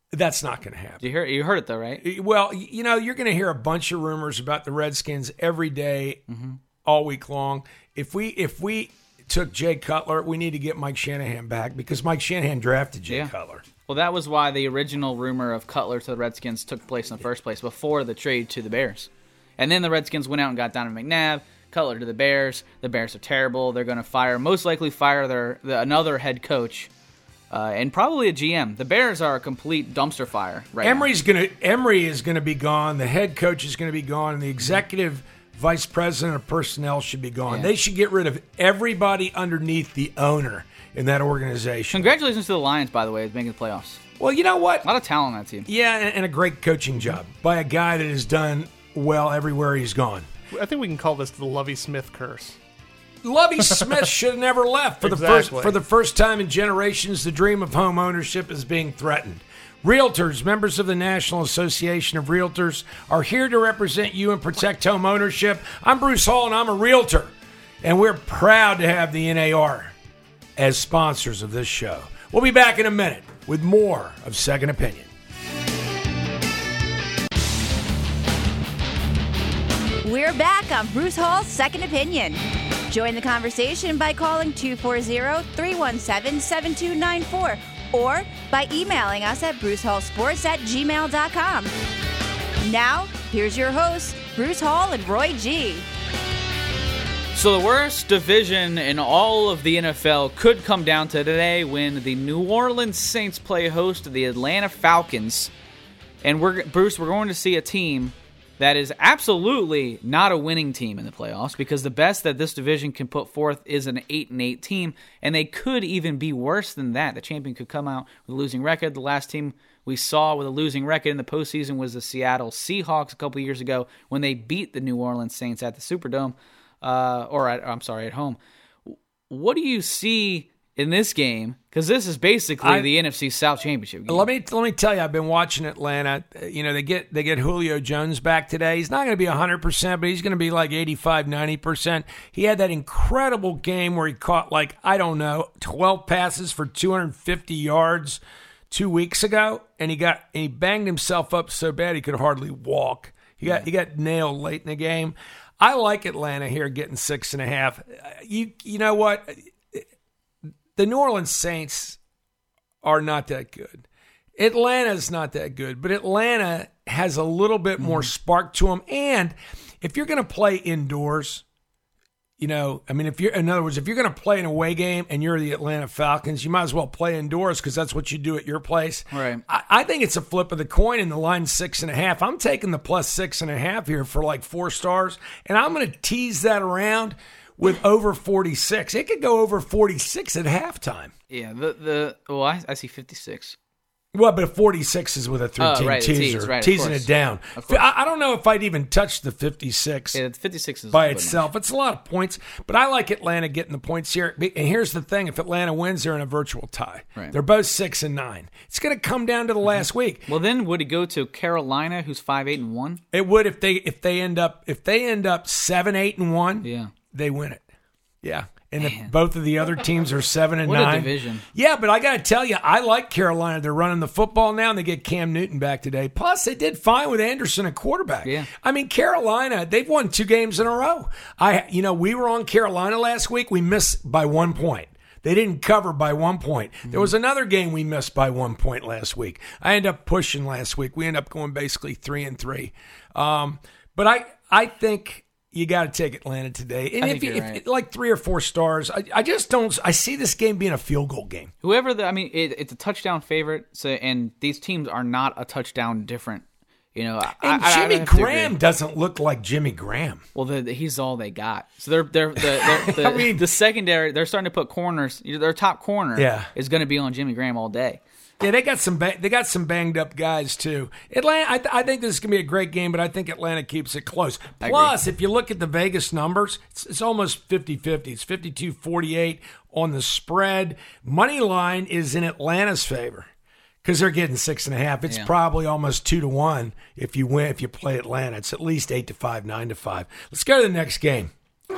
That's not going to happen. You hear? You heard it though, right? Well, you know, you're going to hear a bunch of rumors about the Redskins every day, mm-hmm. all week long. If we if we took Jay Cutler, we need to get Mike Shanahan back because Mike Shanahan drafted Jay yeah. Cutler. Well, that was why the original rumor of Cutler to the Redskins took place in the first place before the trade to the Bears. And then the Redskins went out and got Donovan McNabb, Cutler to the Bears. The Bears are terrible. They're going to fire, most likely fire their the, another head coach. Uh, and probably a G M. The Bears are a complete dumpster fire right Emery's now. Gonna, Emery is going to be gone. The head coach is going to be gone. And the executive vice president of personnel should be gone. Yeah. They should get rid of everybody underneath the owner in that organization. Congratulations to the Lions, by the way, making the playoffs. Well, you know what? A lot of talent on that team. Yeah, and, and a great coaching job by a guy that has done well everywhere he's gone. I think we can call this the Lovie Smith curse. Lovie Smith should have never left. For the exactly. first for the first time in generations, the dream of home ownership is being threatened. Realtors, members of the National Association of Realtors, are here to represent you and protect home ownership. I'm Bruce Hall, and I'm a realtor. And we're proud to have the N A R as sponsors of this show. We'll be back in a minute with more of Second Opinion. We're back on Bruce Hall's Second Opinion. Join the conversation by calling two four zero, three one seven, seven two nine four or by emailing us at brucehallsports at gmail dot com. Now, here's your hosts, Bruce Hall and Roy G. So the worst division in all of the N F L could come down to today when the New Orleans Saints play host to the Atlanta Falcons. And we're Bruce, we're going to see a team that is absolutely not a winning team in the playoffs because the best that this division can put forth is an eight and eight team, and they could even be worse than that. The champion could come out with a losing record. The last team we saw with a losing record in the postseason was the Seattle Seahawks a couple years ago when they beat the New Orleans Saints at the Superdome, uh, or at, I'm sorry, at home. What do you see in this game? Because this is basically I, the N F C South Championship game. Let me let me tell you, I've been watching Atlanta. You know, they get they get Julio Jones back today. He's not going to be one hundred percent, but he's going to be like eighty-five, ninety percent. He had that incredible game where he caught, like, I don't know, twelve passes for two hundred fifty yards two weeks ago, and he got and he banged himself up so bad he could hardly walk. He got yeah. he got nailed late in the game. I like Atlanta here getting six and a half. You you know what? The New Orleans Saints are not that good. Atlanta's not that good, but Atlanta has a little bit more spark to them. And if you're going to play indoors, you know, I mean, if you're, in other words, if you're going to play an away game and you're the Atlanta Falcons, you might as well play indoors because that's what you do at your place. Right. I, I think it's a flip of the coin in the line six and a half. I'm taking the plus six and a half here for like four stars, and I'm going to tease that around with over forty-six. It could go over forty-six at halftime. Yeah, the the well, I, I see fifty-six. Well, but forty-six is with a three-team oh, right, teaser, tease, right, teasing it down. I, I don't know if I'd even touch the fifty-six, yeah, the fifty-six is by itself. Much. It's a lot of points, but I like Atlanta getting the points here. And here's the thing. If Atlanta wins, they're in a virtual tie. Right. They're both six and nine. It's going to come down to the last mm-hmm. week. Well, then would it go to Carolina, who's five, eight, and one? It would if they if they end up if they end up seven, eight, and one. Yeah, they win it. Yeah. And the, both of the other teams are seven and what nine. A division. Yeah, but I got to tell you, I like Carolina. They're running the football now, and they get Cam Newton back today. Plus, they did fine with Anderson at quarterback. Yeah. I mean, Carolina, they've won two games in a row. I, you know, we were on Carolina last week. We missed by one point. They didn't cover by one point. Mm-hmm. There was another game we missed by one point last week. I ended up pushing last week. We ended up going basically three and three. Um, but I, I think. You got to take Atlanta today. And I if, think you, you're if right. like three or four stars, I, I just don't. I see this game being a field goal game. Whoever the, I mean, it, it's a touchdown favorite. So, and these teams are not a touchdown different. You know, and I, Jimmy I, I Graham doesn't look like Jimmy Graham. Well, the, the, he's all they got. So they're they're the they're, the, I mean, the secondary. They're starting to put corners. Their top corner yeah. is going to be on Jimmy Graham all day. Yeah, they got some ba- they got some banged up guys too. Atlanta, I, th- I think this is gonna be a great game, but I think Atlanta keeps it close. Plus, if you look at the Vegas numbers, it's, it's almost fifty-fifty. It's fifty-two forty-eight on the spread. Money line is in Atlanta's favor because they're getting six and a half. It's yeah. probably probably almost two to one if you win if you play Atlanta. It's at least eight to five, nine to five. Let's go to the next game.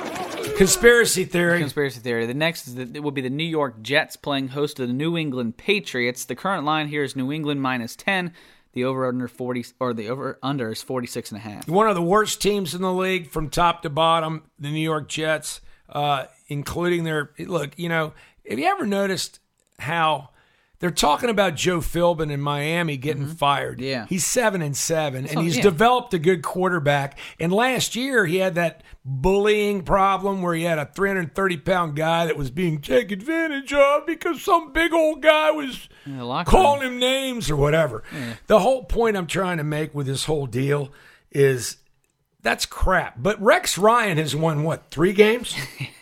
Conspiracy theory. Conspiracy theory. The next is the, it will be the New York Jets playing host to the New England Patriots. The current line here is New England minus ten. The over under forty or the over under is forty six and a half. One of the worst teams in the league from top to bottom, the New York Jets, uh, including their look. You know, have you ever noticed how they're talking about Joe Philbin in Miami getting mm-hmm. fired? Yeah, he's seven and seven, so, and he's yeah. developed a good quarterback. And last year he had that bullying problem where he had a three hundred thirty pound guy that was being taken advantage of because some big old guy was calling him names or whatever. Yeah. The whole point I'm trying to make with this whole deal is that's crap. But Rex Ryan has won, what, three games?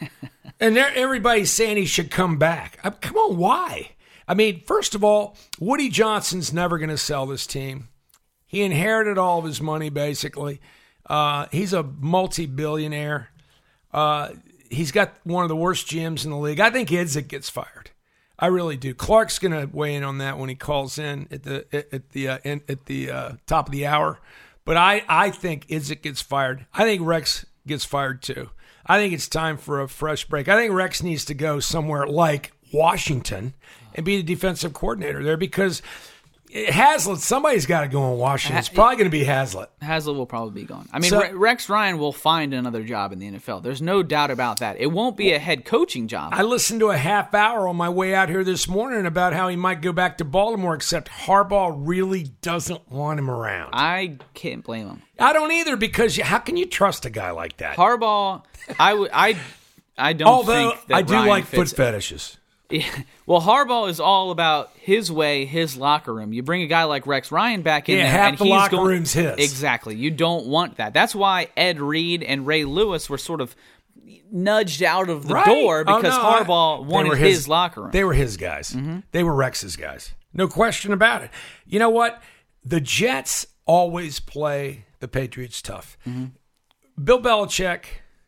And everybody's saying he should come back. I, come on, why? I mean, first of all, Woody Johnson's never going to sell this team. He inherited all of his money, basically. Uh, he's a multi-billionaire. Uh, he's got one of the worst G Ms in the league. I think Idzik gets fired. I really do. Clark's going to weigh in on that when he calls in at the at the uh, in, at the uh, top of the hour. But I, I think Idzik gets fired. I think Rex gets fired too. I think it's time for a fresh break. I think Rex needs to go somewhere like Washington and be the defensive coordinator there because Haslett, somebody's got to go in Washington. It's probably going to be Haslett. Haslett will probably be gone. I mean, So- Re- Rex Ryan will find another job in the N F L. There's no doubt about that. It won't be a head coaching job. I listened to a half hour on my way out here this morning about how he might go back to Baltimore, except Harbaugh really doesn't want him around. I can't blame him. I don't either because you, how can you trust a guy like that? Harbaugh, I would, I, I don't Although think that I do Ryan like foot fits- fetishes. Yeah. Well, Harbaugh is all about his way, his locker room. You bring a guy like Rex Ryan back in Yeah, there, half and the he's locker going, room's his. Exactly. You don't want that. That's why Ed Reed and Ray Lewis were sort of nudged out of the Right? door Oh, because no, I- Harbaugh they wanted were his, locker room. They were his guys. Mm-hmm. They were Rex's guys. No question about it. You know what? The Jets always play the Patriots tough. Mm-hmm. Bill Belichick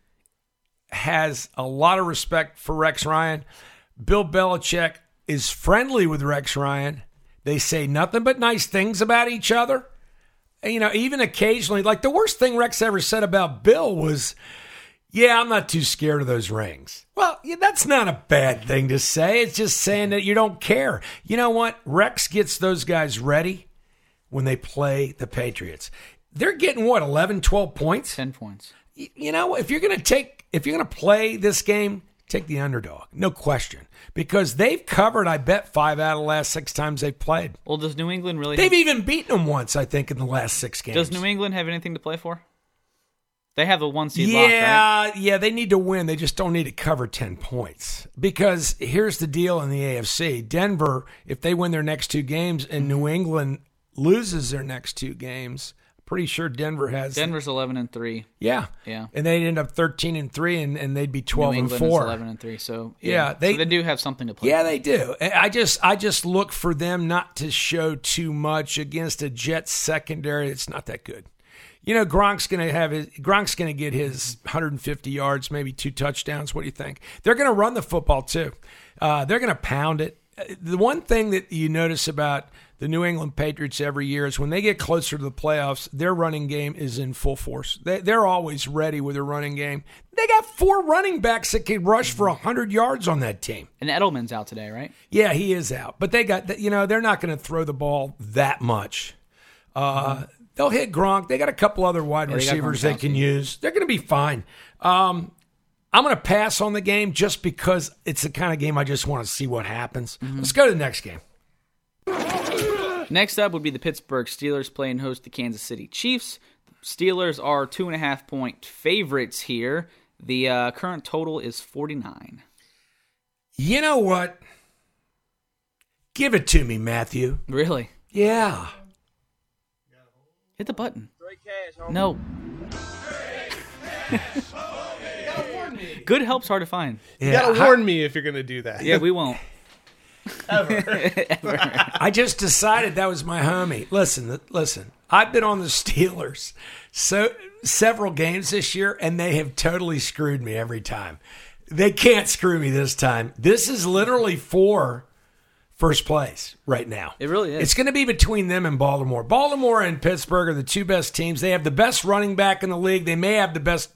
has a lot of respect for Rex Ryan. Bill Belichick is friendly with Rex Ryan. They say nothing but nice things about each other. You know, even occasionally, like the worst thing Rex ever said about Bill was, yeah, I'm not too scared of those rings. Well, yeah, that's not a bad thing to say. It's just saying that you don't care. You know what? Rex gets those guys ready when they play the Patriots. They're getting, what, eleven, twelve points? ten points. You know, if you're going to take, if you're going to play this game, take the underdog. No question. Because they've covered, I bet, five out of the last six times they've played. Well, does New England really... They've have, even beaten them once, I think, in the last six games. Does New England have anything to play for? They have the one seed locked, right? Yeah, yeah, they need to win. They just don't need to cover ten points. Because here's the deal in the A F C. Denver, if they win their next two games and New England loses their next two games, pretty sure Denver has... Denver's eleven and three. Yeah. Yeah. And they'd end up thirteen and three, and, and they'd be twelve New and England four. is eleven and three, so... Yeah, Yeah, they- so they do have something to play Yeah, for. they do. I just I just look for them not to show too much against a Jets secondary. It's not that good. You know, Gronk's going to have his Gronk's going to get his one hundred fifty yards, maybe two touchdowns. What do you think? They're going to run the football too. Uh, they're going to pound it. The one thing that you notice about the New England Patriots every year is when they get closer to the playoffs, their running game is in full force. They, they're always ready with their running game. They got four running backs that can rush for one hundred yards on that team. And Edelman's out today, right? Yeah, he is out. But they got, you know, they're not going to throw the ball that much. Uh, mm-hmm. They'll hit Gronk. They got a couple other wide yeah, they receivers they can use. They're going to be fine. Um, I'm going to pass on the game just because it's the kind of game I just want to see what happens. Mm-hmm. Let's go to the next game. Next up would be the Pittsburgh Steelers playing host the Kansas City Chiefs. Steelers are two and a half point favorites here. The uh, current total is forty-nine. You know what? Give it to me, Matthew. Really? Yeah. Hit the button. No. Good help's hard to find. You Yeah, gotta I- warn me if you're gonna do that. Yeah, we won't. I just decided that was my homie. Listen, listen. I've been on the Steelers so several games this year, and they have totally screwed me every time. They can't screw me this time. This is literally for first place right now. It really is. It's going to be between them and Baltimore. Baltimore and Pittsburgh are the two best teams. They have the best running back in the league. They may have the best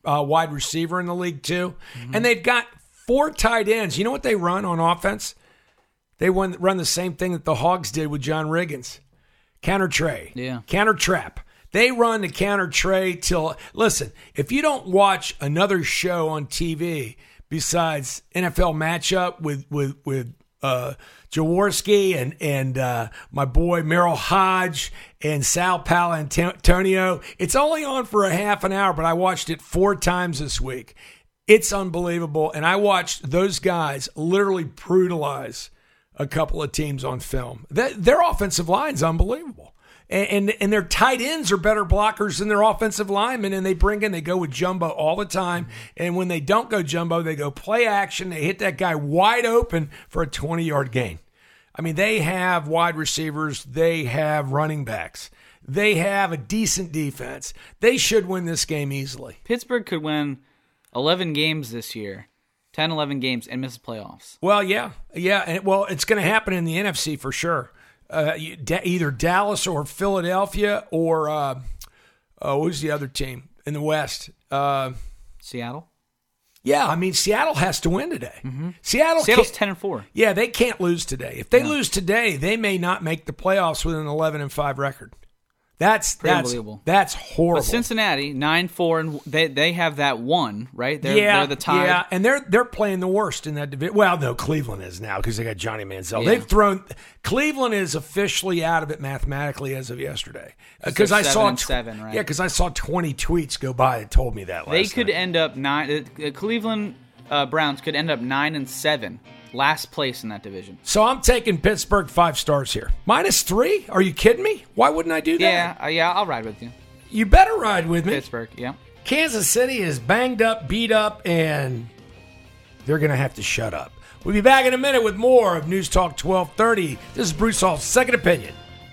uh, wide receiver in the league too. Mm-hmm. And they've got four tight ends. You know what they run on offense? They run, run the same thing that the Hogs did with John Riggins. Counter tray. Yeah. Counter trap. They run the counter tray till, listen, if you don't watch another show on T V besides N F L Matchup with, with, with, uh, Jaworski and, and, uh, my boy Merrill Hodge and Sal Palantonio, it's only on for a half an hour, but I watched it four times this week. It's unbelievable. And I watched those guys literally brutalize a couple of teams on film. That, their offensive line's unbelievable. And, and and their tight ends are better blockers than their offensive linemen, and they bring in, they go with jumbo all the time. And when they don't go jumbo, they go play action. They hit that guy wide open for a twenty-yard gain. I mean, they have wide receivers. They have running backs. They have a decent defense. They should win this game easily. Pittsburgh could win eleven games this year, ten, eleven games, and miss the playoffs. Well, yeah. Yeah, and well, it's going to happen in the N F C for sure. Uh, either Dallas or Philadelphia or uh, uh, who's the other team in the West? Uh, Seattle. Yeah, I mean Seattle has to win today. Mm-hmm. Seattle Seattle's ten and four. Yeah, they can't lose today. If they no. lose today, they may not make the playoffs with an eleven and five record. That's Pretty that's unbelievable. That's horrible. But Cincinnati nine four and they they have that one, right? They're, yeah, they're the tie. Yeah, and they're they're playing the worst in that division. Well, no, Cleveland is now because they got Johnny Manziel. Yeah. They've thrown Cleveland is officially out of it mathematically as of yesterday. Because I saw and seven, right? Yeah, because I saw twenty tweets go by that told me that last They could night. end up nine. Uh, Cleveland uh, Browns could end up nine and seven, last place in that division. So I'm taking Pittsburgh five stars here. Minus three? Are you kidding me? Why wouldn't I do that? Yeah, uh, yeah, I'll ride with you. You better ride with me. Pittsburgh, yeah. Kansas City is banged up, beat up, and they're going to have to shut up. We'll be back in a minute with more of News Talk twelve thirty. This is Bruce Hall's Second Opinion.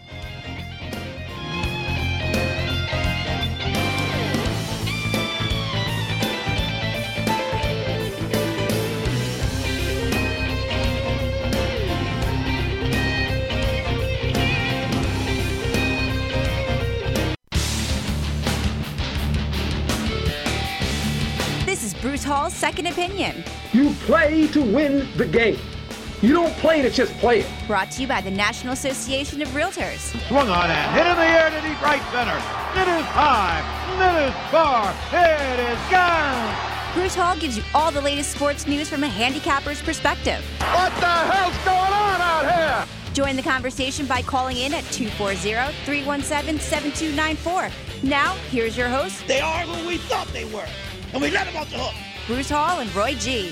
Bruce Hall's Second Opinion. You play to win the game. You don't play to just play it. Brought to you by the National Association of Realtors. Swung on and hit in the air to deep right center. It is high. It is far. It is gone. Bruce Hall gives you all the latest sports news from a handicapper's perspective. What the hell's going on out here? Join the conversation by calling in at two four zero, three one seven, seven two nine four. Now, here's your host, They are who we thought they were, and we let them off the hook. Bruce Hall and Roy G.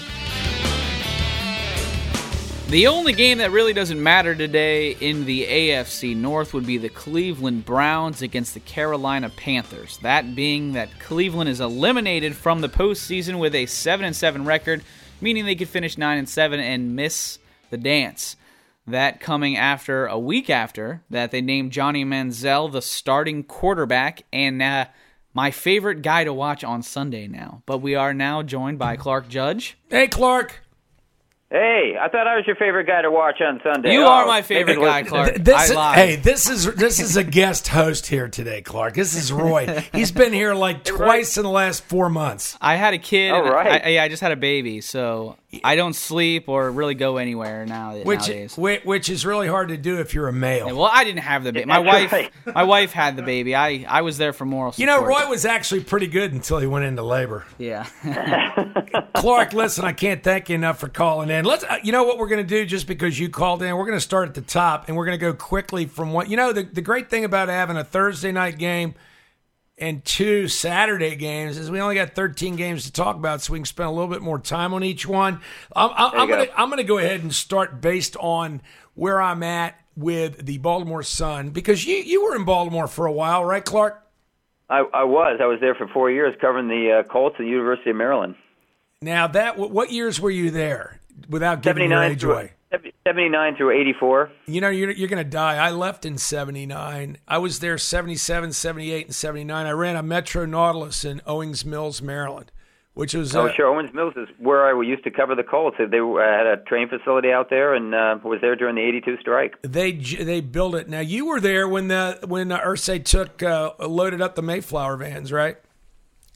The only game that really doesn't matter today in the A F C North would be the Cleveland Browns against the Carolina Panthers. That being that Cleveland is eliminated from the postseason with a seven and seven record, meaning they could finish nine and seven and miss the dance. That coming after a week after that they named Johnny Manziel the starting quarterback and uh, my favorite guy to watch on Sunday now. But we are now joined by Clark Judge. Hey, Clark. Hey, I thought I was your favorite guy to watch on Sunday. You oh, are my favorite guy, Clark. This I is, lied. hey, this is this is a guest host here today, Clark. This is Roy. He's been here like twice in the last four months. I had a kid. Oh, right. I, yeah, I just had a baby, so I don't sleep or really go anywhere now Which nowadays. which, which is really hard to do if you're a male. Yeah, well, I didn't have the baby. My That's wife, right. my wife had the baby. I, I was there for moral support. You know, Roy was actually pretty good until he went into labor. Yeah. Clark, listen, I can't thank you enough for calling in. Let's, uh, you know what we're going to do just because you called in? We're going to start at the top, and we're going to go quickly from what, you know, the, the great thing about having a Thursday night game and two Saturday games is we only got thirteen games to talk about, so we can spend a little bit more time on each one. I'm, I'm, I'm going to I'm going to go ahead and start based on where I'm at with the Baltimore Sun, because you, you were in Baltimore for a while, right, Clark? I, I was. I was there for four years covering the uh, Colts at the University of Maryland. Now, that what years were you there without giving your age through, away? seventy-nine through eighty-four. You know, you're, you're going to die. I left in seventy-nine. I was there seventy-seven, seventy-eight, and seventy-nine. I ran a Metro Nautilus in Owings Mills, Maryland, which was... Oh, uh, sure. Owings Mills is where I used to cover the Colts. They uh, had a train facility out there and uh, was there during the eighty-two strike. They they built it. Now, you were there when the when uh, Irsay took, uh, loaded up the Mayflower vans, right?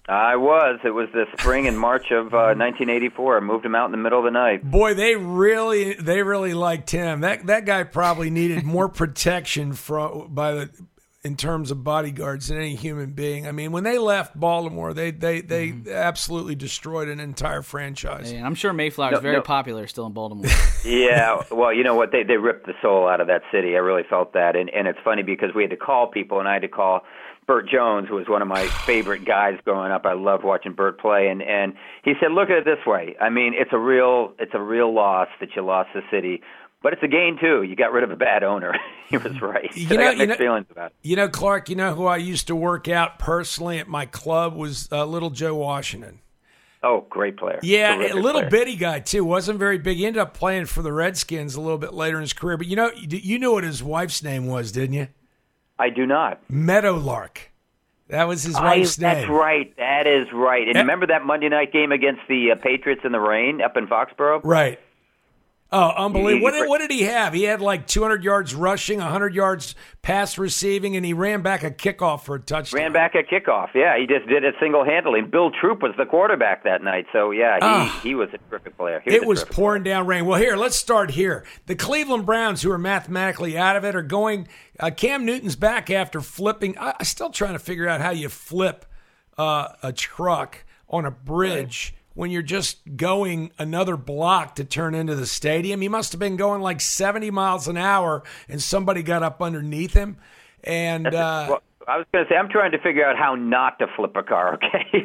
I was. It was the spring and March of uh, nineteen eighty-four. I moved him out in the middle of the night. Boy, they really, they really liked him. That that guy probably needed more protection from by the, in terms of bodyguards than any human being. I mean, when they left Baltimore, they they they mm-hmm. absolutely destroyed an entire franchise. Yeah, I'm sure Mayflower's no, very no. popular still in Baltimore. Yeah, well, you know what? They they ripped the soul out of that city. I really felt that, and and it's funny because we had to call people, and I had to call Burt Jones, who was one of my favorite guys growing up. I loved watching Burt play, and and he said, "Look at it this way. I mean, it's a real it's a real loss that you lost the city, but it's a gain too. You got rid of a bad owner." He was right. You so know, I got mixed you know, feelings about it. You know, Clark. You know who I used to work out personally at my club was uh, Little Joe Washington. Oh, great player. Yeah, Terrific a little player. bitty guy too. Wasn't very big. He ended up playing for the Redskins a little bit later in his career. But you know, you knew what his wife's name was, didn't you? I do not. Meadowlark. That was his wife's I, name. That's right. That is right. And yeah. remember that Monday night game against the uh, Patriots in the rain up in Foxborough? Right. Oh, unbelievable. He, he, what, did, what did he have? He had like two hundred yards rushing, one hundred yards pass receiving, and he ran back a kickoff for a touchdown. Ran back a kickoff, yeah. He just did it single-handedly. Bill Troop was the quarterback that night, so, yeah, he, oh, he was a terrific player. He was it was pouring player. down rain. Well, here, let's start here. The Cleveland Browns, who are mathematically out of it, are going uh, – Cam Newton's back after flipping. I, I'm still trying to figure out how you flip uh, a truck on a bridge. Right. When you're just going another block to turn into the stadium. He must have been going like seventy miles an hour, and somebody got up underneath him. And uh, well, I was going to say, I'm trying to figure out how not to flip a car, okay?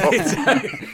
So.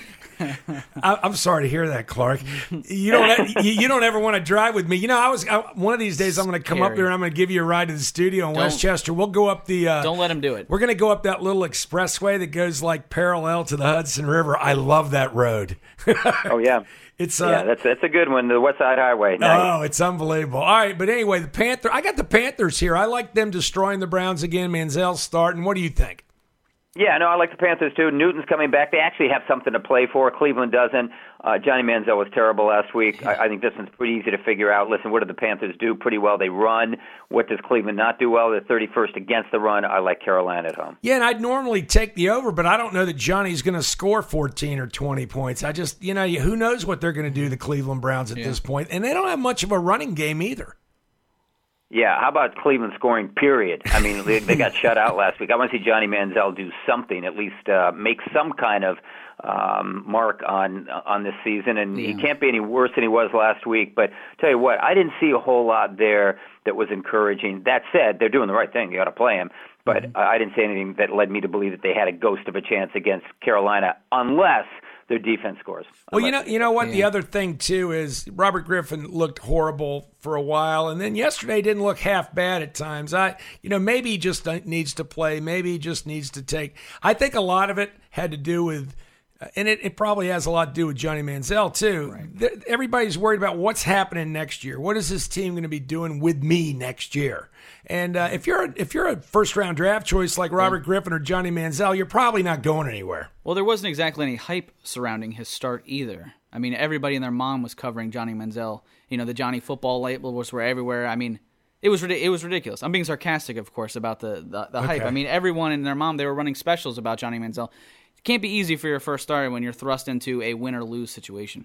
I'm sorry to hear that, Clark. You don't you don't ever want to drive with me. You know, I was I, one of these days I'm going to come Scary. up here and I'm going to give you a ride to the studio in don't, Westchester. We'll go up the. Uh, don't let him do it. We're going to go up that little expressway that goes like parallel to the Hudson River. I love that road. Oh yeah, it's uh, yeah. That's that's a good one. The West Side Highway. Nice. Oh, it's unbelievable. All right, but anyway, the Panther. I got the Panthers here. I like them destroying the Browns again. Manziel starting. What do you think? Yeah, no, I like the Panthers too. Newton's coming back. They actually have something to play for. Cleveland doesn't. Uh, Johnny Manziel was terrible last week. I, I think this one's pretty easy to figure out. Listen, what do the Panthers do? Pretty well. They run. What does Cleveland not do well? They're thirty-first against the run. I like Carolina at home. Yeah, and I'd normally take the over, but I don't know that Johnny's going to score fourteen or twenty points. I just, you know, who knows what they're going to do, the Cleveland Browns, at yeah. this point. And they don't have much of a running game either. Yeah, how about Cleveland scoring, period? I mean, they, they got shut out last week. I want to see Johnny Manziel do something, at least uh, make some kind of um, mark on on this season. And yeah. he can't be any worse than he was last week. But tell you what, I didn't see a whole lot there that was encouraging. That said, they're doing the right thing. You got to play him. But mm-hmm. I didn't see anything that led me to believe that they had a ghost of a chance against Carolina, unless their defense scores. Well, you know, you know what? Yeah. The other thing too is Robert Griffin looked horrible for a while, and then yesterday didn't look half bad at times. I, you know, maybe he just needs to play. Maybe he just needs to take. I think a lot of it had to do with, and it, it probably has a lot to do with Johnny Manziel too. Right. Everybody's worried about what's happening next year. What is this team going to be doing with me next year? And uh, if you're a, if you're a first round draft choice like Robert Griffin or Johnny Manziel, you're probably not going anywhere. Well, there wasn't exactly any hype surrounding his start either. I mean, everybody and their mom was covering Johnny Manziel. You know, the Johnny Football labels were everywhere. I mean, it was it was ridiculous. I'm being sarcastic, of course, about the the, the okay. hype. I mean, everyone and their mom, they were running specials about Johnny Manziel. It can't be easy for your first starter when you're thrust into a win or lose situation.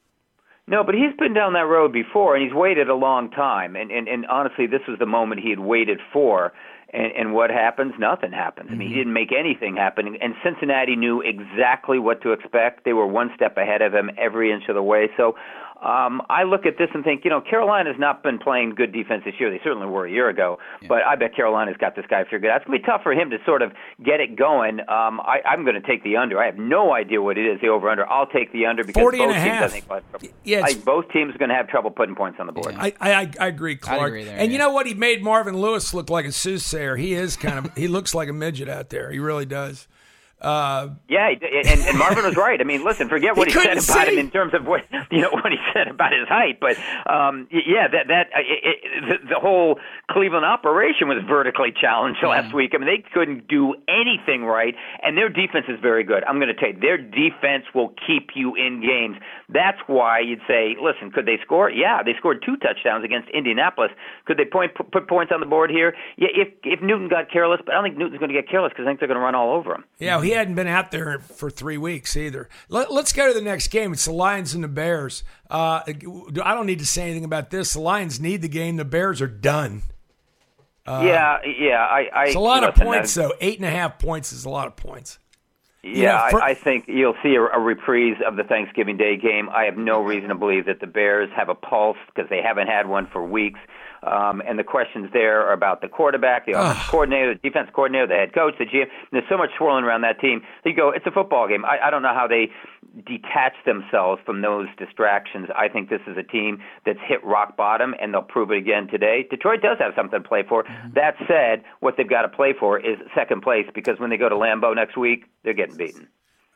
No, but he's been down that road before, and he's waited a long time. And, and, and honestly, this was the moment he had waited for. And, and what happens? Nothing happens. I mean, he didn't make anything happen. And Cincinnati knew exactly what to expect. They were one step ahead of him every inch of the way. So um, I look at this and think, you know, Carolina's not been playing good defense this year. They certainly were a year ago. Yeah. But I bet Carolina's got this guy figured out. It's going to be tough for him to sort of get it going. Um, I, I'm going to take the under. I have no idea what it is, the over-under. I'll take the under because forty both and a teams, half. I think, will have trouble. Yeah, I think both teams are going to have trouble putting points on the board. Yeah. I, I, I agree, Clark. I agree there, and yeah. you know what? He made Marvin Lewis look like a soothsayer. He is kind of, he looks like a midget out there. He really does. Uh, yeah, and, and Marvin was right. I mean, listen, forget what he, he said about see. him in terms of what you know what he said about his height, but um, yeah, that that it, it, the, the whole Cleveland operation was vertically challenged yeah. last week. I mean, they couldn't do anything right, and their defense is very good. I'm going to tell you, their defense will keep you in games. That's why you'd say, listen, could they score? Yeah, they scored two touchdowns against Indianapolis. Could they point put points on the board here? Yeah, if if Newton got careless, but I don't think Newton's going to get careless because I think they're going to run all over him. Yeah, he hadn't been out there for three weeks either. Let, let's go to the next game. It's the Lions and the Bears. Uh, I don't need to say anything about this. The Lions need the game. The Bears are done. Uh, yeah, yeah. I, I, it's a lot listen, of points, I, though. Eight and a half points is a lot of points. Yeah, you know, for, I, I think you'll see a, a reprise of the Thanksgiving Day game. I have no reason to believe that the Bears have a pulse because they haven't had one for weeks. Um, and the questions there are about the quarterback, the offensive coordinator, the defense coordinator, the head coach, the G M. There's so much swirling around that team. You go, it's a football game. I, I don't know how they detach themselves from those distractions. I think this is a team that's hit rock bottom, and they'll prove it again today. Detroit does have something to play for. Mm-hmm. That said, what they've got to play for is second place because when they go to Lambeau next week, they're getting beaten.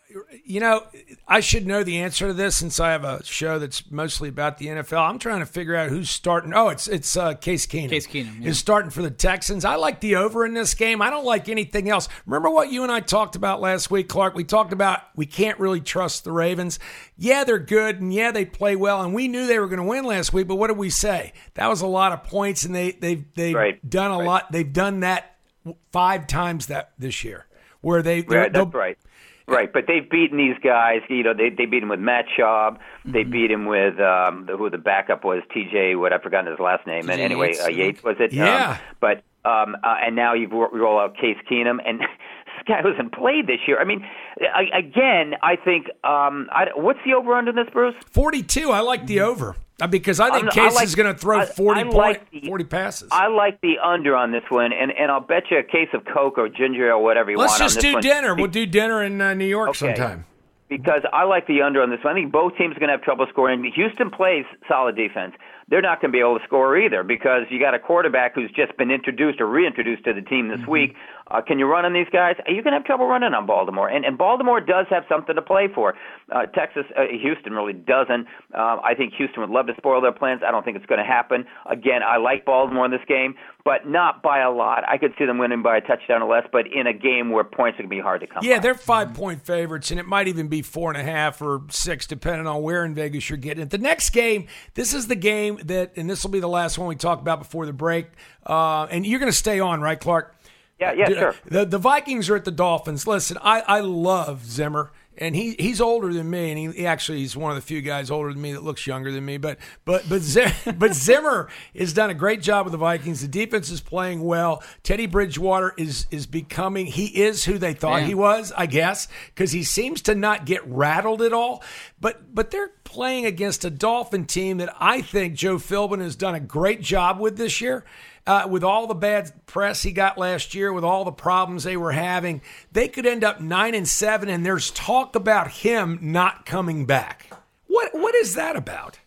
You know, I should know the answer to this since I have a show that's mostly about the N F L. I'm trying to figure out who's starting. Oh, it's it's uh, Case Keenum. Case Keenum yeah. is starting for the Texans. I like the over in this game. I don't like anything else. Remember what you and I talked about last week, Clark? We talked about we can't really trust the Ravens. Yeah, they're good, and yeah, they play well, and we knew they were going to win last week. But what did we say? That was a lot of points, and they they've they've right. done a right. lot. They've done that five times that this year, where they right, that's right. Right, but they've beaten these guys. You know, they they beat him with Matt Schaub. They mm-hmm. beat him with um, the, who the backup was, T J. What I've forgotten his last name. And anyway, Yates, uh, Yates was it? Yeah. Um, but um, uh, and now you roll out Case Keenum, and this guy hasn't played this year. I mean, I, again, I think um, I, what's the over under this, Bruce? forty-two. I like the over. Because I think um, Case I like, is going to throw forty, I, I point, like the, forty passes. I like the under on this one, and, and I'll bet you a case of Coke or ginger ale, whatever you Let's want on this one. Let's one. just do dinner. We'll do dinner in uh, New York okay. sometime. Because I like the under on this one. I think both teams are going to have trouble scoring. Houston plays solid defense. They're not going to be able to score either because you got a quarterback who's just been introduced or reintroduced to the team this mm-hmm. week. Uh, can you run on these guys? Are you going to have trouble running on Baltimore? And, and Baltimore does have something to play for. Uh, Texas, uh, Houston really doesn't. Uh, I think Houston would love to spoil their plans. I don't think it's going to happen. Again, I like Baltimore in this game, but not by a lot. I could see them winning by a touchdown or less, but in a game where points are going to be hard to come Yeah, by. they're five-point favorites, and it might even be four and a half or six, depending on where in Vegas you're getting it. The next game, this is the game that, and this will be the last one we talk about before the break, uh, and you're going to stay on, right, Clark? Yeah, yeah, sure. The the Vikings are at the Dolphins. Listen, I, I love Zimmer, and he he's older than me, and he, he actually he's one of the few guys older than me that looks younger than me. But but but Zimmer, but Zimmer has done a great job with the Vikings. The defense is playing well. Teddy Bridgewater is is becoming he is who they thought Man. he was, I guess, because he seems to not get rattled at all. But but they're playing against a Dolphin team that I think Joe Philbin has done a great job with this year. Uh, with all the bad press he got last year, with all the problems they were having, they could end up nine and seven, and there's talk about him not coming back. What what is that about?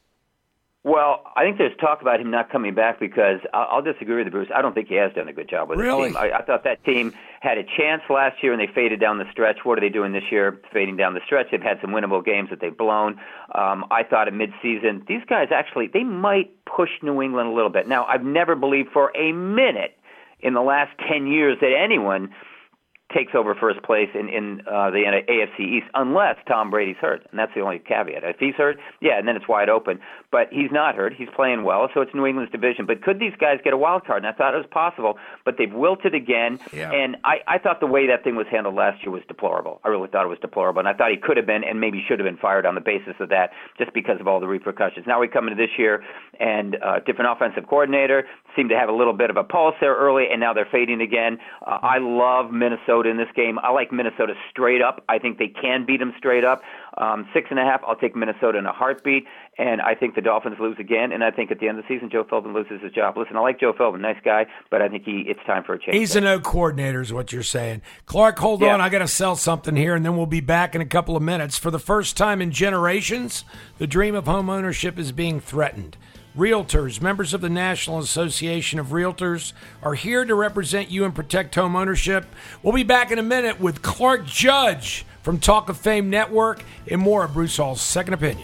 Well, I think there's talk about him not coming back because I'll, I'll disagree with you, Bruce. I don't think he has done a good job with really? the team. I, I thought that team had a chance last year and they faded down the stretch. What are they doing this year? Fading down the stretch. They've had some winnable games that they've blown. Um, I thought at midseason, these guys actually, they might push New England a little bit. Now, I've never believed for a minute in the last ten years that anyone takes over first place in, in uh, the A F C East unless Tom Brady's hurt, and that's the only caveat. If he's hurt, yeah, and then it's wide open. But he's not hurt. He's playing well, so it's New England's division. But could these guys get a wild card? And I thought it was possible, but they've wilted again. Yeah. And I, I thought the way that thing was handled last year was deplorable. I really thought it was deplorable, and I thought he could have been and maybe should have been fired on the basis of that just because of all the repercussions. Now we come into this year, and uh, different offensive coordinator, seemed to have a little bit of a pulse there early, and now they're fading again. Uh, I love Minnesota in this game. I like Minnesota straight up. I think they can beat them straight up. Um, six and a half, I'll take Minnesota in a heartbeat, and I think the Dolphins lose again, and I think at the end of the season, Joe Philbin loses his job. Listen, I like Joe Philbin, nice guy, but I think he it's time for a change. He's there. a no coordinator is what you're saying. Clark, hold yeah. on. I got to sell something here, and then we'll be back in a couple of minutes. For the first time in generations, the dream of home ownership is being threatened. Realtors, members of the National Association of Realtors, are here to represent you and protect home ownership. We'll be back in a minute with Clark Judge from Talk of Fame Network and more of Bruce Hall's Second Opinion.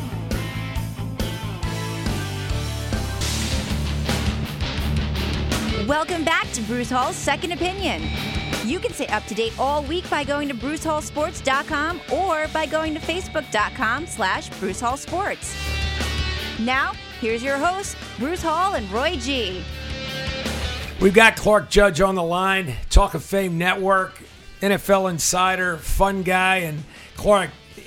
Welcome back to Bruce Hall's Second Opinion. You can stay up to date all week by going to bruce hall sports dot com or by going to facebook dot com slash bruce hall sports. Now, here's your hosts, Bruce Hall and Roy G. We've got Clark Judge on the line, Talk of Fame Network. N F L insider, fun guy, and Clark,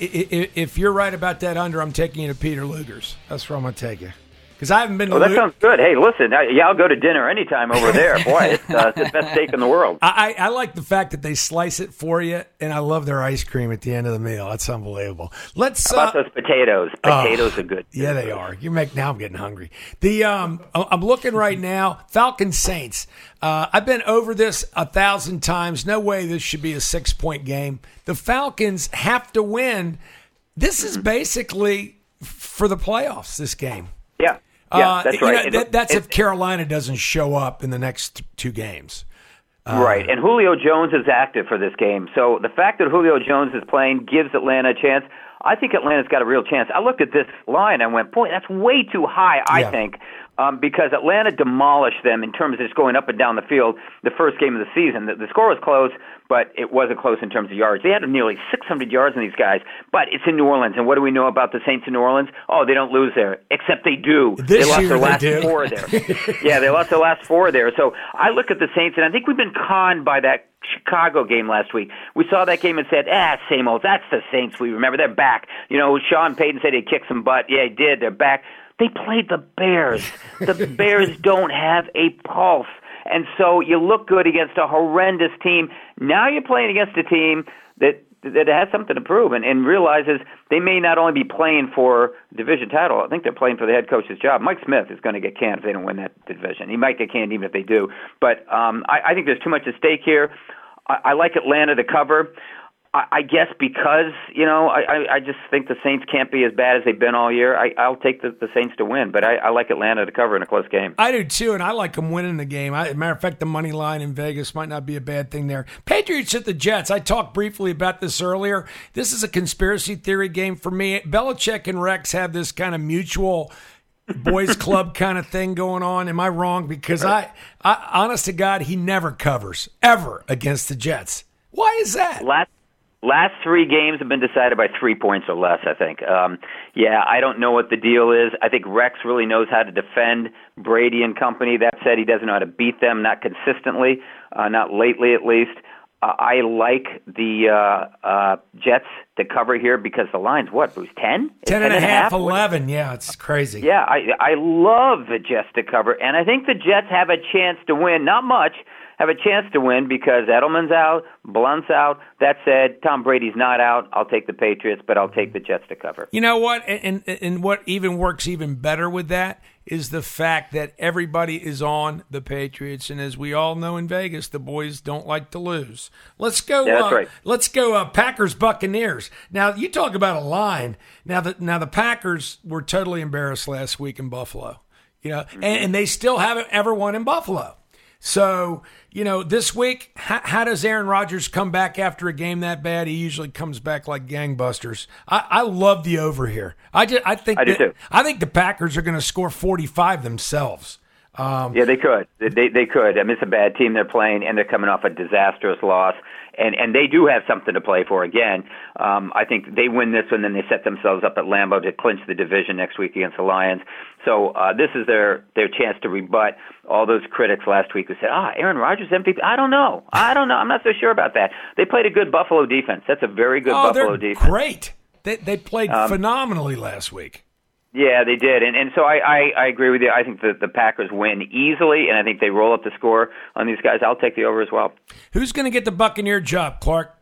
if you're right about that under, I'm taking you to Peter Luger's. That's where I'm going to take you. Because I haven't been to Oh, that Luger. sounds good. Hey, listen, I, yeah, I'll go to dinner anytime over there. Boy, it's, uh, it's the best steak in the world. I, I like the fact that they slice it for you, and I love their ice cream at the end of the meal. That's unbelievable. Let's How about uh, those potatoes? Potatoes oh, are good. Yeah, they are. You make now. I'm getting hungry. The um, I'm looking right now. Falcons Saints. Uh, I've been over this a thousand times. No way this should be a six point game. The Falcons have to win. This is basically for the playoffs. This game. Yeah. Yeah, Uh, that's you right. know, that, that's it, if Carolina doesn't show up in the next two games. Uh, right, and Julio Jones is active for this game. So the fact that Julio Jones is playing gives Atlanta a chance. I think Atlanta's got a real chance. I looked at this line and went, boy, that's way too high, I Yeah. think, um, because Atlanta demolished them in terms of just going up and down the field the first game of the season. The, the score was close, but it wasn't close in terms of yards. They had nearly six hundred yards in these guys, but it's in New Orleans. And what do we know about the Saints in New Orleans? Oh, they don't lose there, except they do. This they lost year their they last do. four there. Yeah, they lost their last four there. So I look at the Saints, and I think we've been conned by that Chicago game last week. We saw that game and said, ah, same old. That's the Saints we remember. They're back. You know, Sean Payton said he'd kick some butt. Yeah, he did. They're back. They played the Bears. The Bears don't have a pulse. And so you look good against a horrendous team. Now you're playing against a team that that has something to prove and, and realizes they may not only be playing for division title, I think they're playing for the head coach's job. Mike Smith is going to get canned if they don't win that division. He might get canned even if they do. But um, I, I think there's too much at stake here. I, I like Atlanta to cover. I, I guess because, you know, I, I, I just think the Saints can't be as bad as they've been all year. I, I'll take the, the Saints to win, but I, I like Atlanta to cover in a close game. I do too, and I like them winning the game. I, as a matter of fact, the money line in Vegas might not be a bad thing there. Patriots at the Jets. I talked briefly about this earlier. This is a conspiracy theory game for me. Belichick and Rex have this kind of mutual boys club kind of thing going on. Am I wrong? Because I, I, honest to God, he never covers ever against the Jets. Why is that? Last Last three games have been decided by three points or less, I think. Um, yeah, I don't know what the deal is. I think Rex really knows how to defend Brady and company. That said, he doesn't know how to beat them, not consistently, uh, not lately at least. Uh, I like the uh, uh, Jets to cover here because the line's what, Bruce, ten? Ten and a half, eleven. Yeah, it's crazy. Yeah, I, I love the Jets to cover, and I think the Jets have a chance to win. Not much. Have a chance to win because Edelman's out, Blunt's out. That said, Tom Brady's not out. I'll take the Patriots, but I'll take the Jets to cover. You know what? And, and, and what even works even better with that is the fact that everybody is on the Patriots, and as we all know in Vegas, the boys don't like to lose. Let's go. Yeah, that's uh, right. Let's go. Uh, Packers Buccaneers. Now you talk about a line. Now the now the Packers were totally embarrassed last week in Buffalo. You know, mm-hmm. and, and they still haven't ever won in Buffalo. So, you know, this week, how, how does Aaron Rodgers come back after a game that bad? He usually comes back like gangbusters. I, I love the over here. I just, I think I do that, too. I think the Packers are going to score forty-five themselves. Um, yeah, they could. They they could. I mean, it's a bad team they're playing, and they're coming off a disastrous loss. And and they do have something to play for again. Um, I think they win this one, then they set themselves up at Lambeau to clinch the division next week against the Lions. So uh, this is their, their chance to rebut all those critics last week who said, ah, Aaron Rodgers M V P. I don't know. I don't know. I'm not so sure about that. They played a good Buffalo defense. That's a very good oh, Buffalo they're defense. Great. They, they played um, phenomenally last week. Yeah, they did, and and so I, I, I agree with you. I think that the Packers win easily, and I think they roll up the score on these guys. I'll take the over as well. Who's going to get the Buccaneer job, Clark?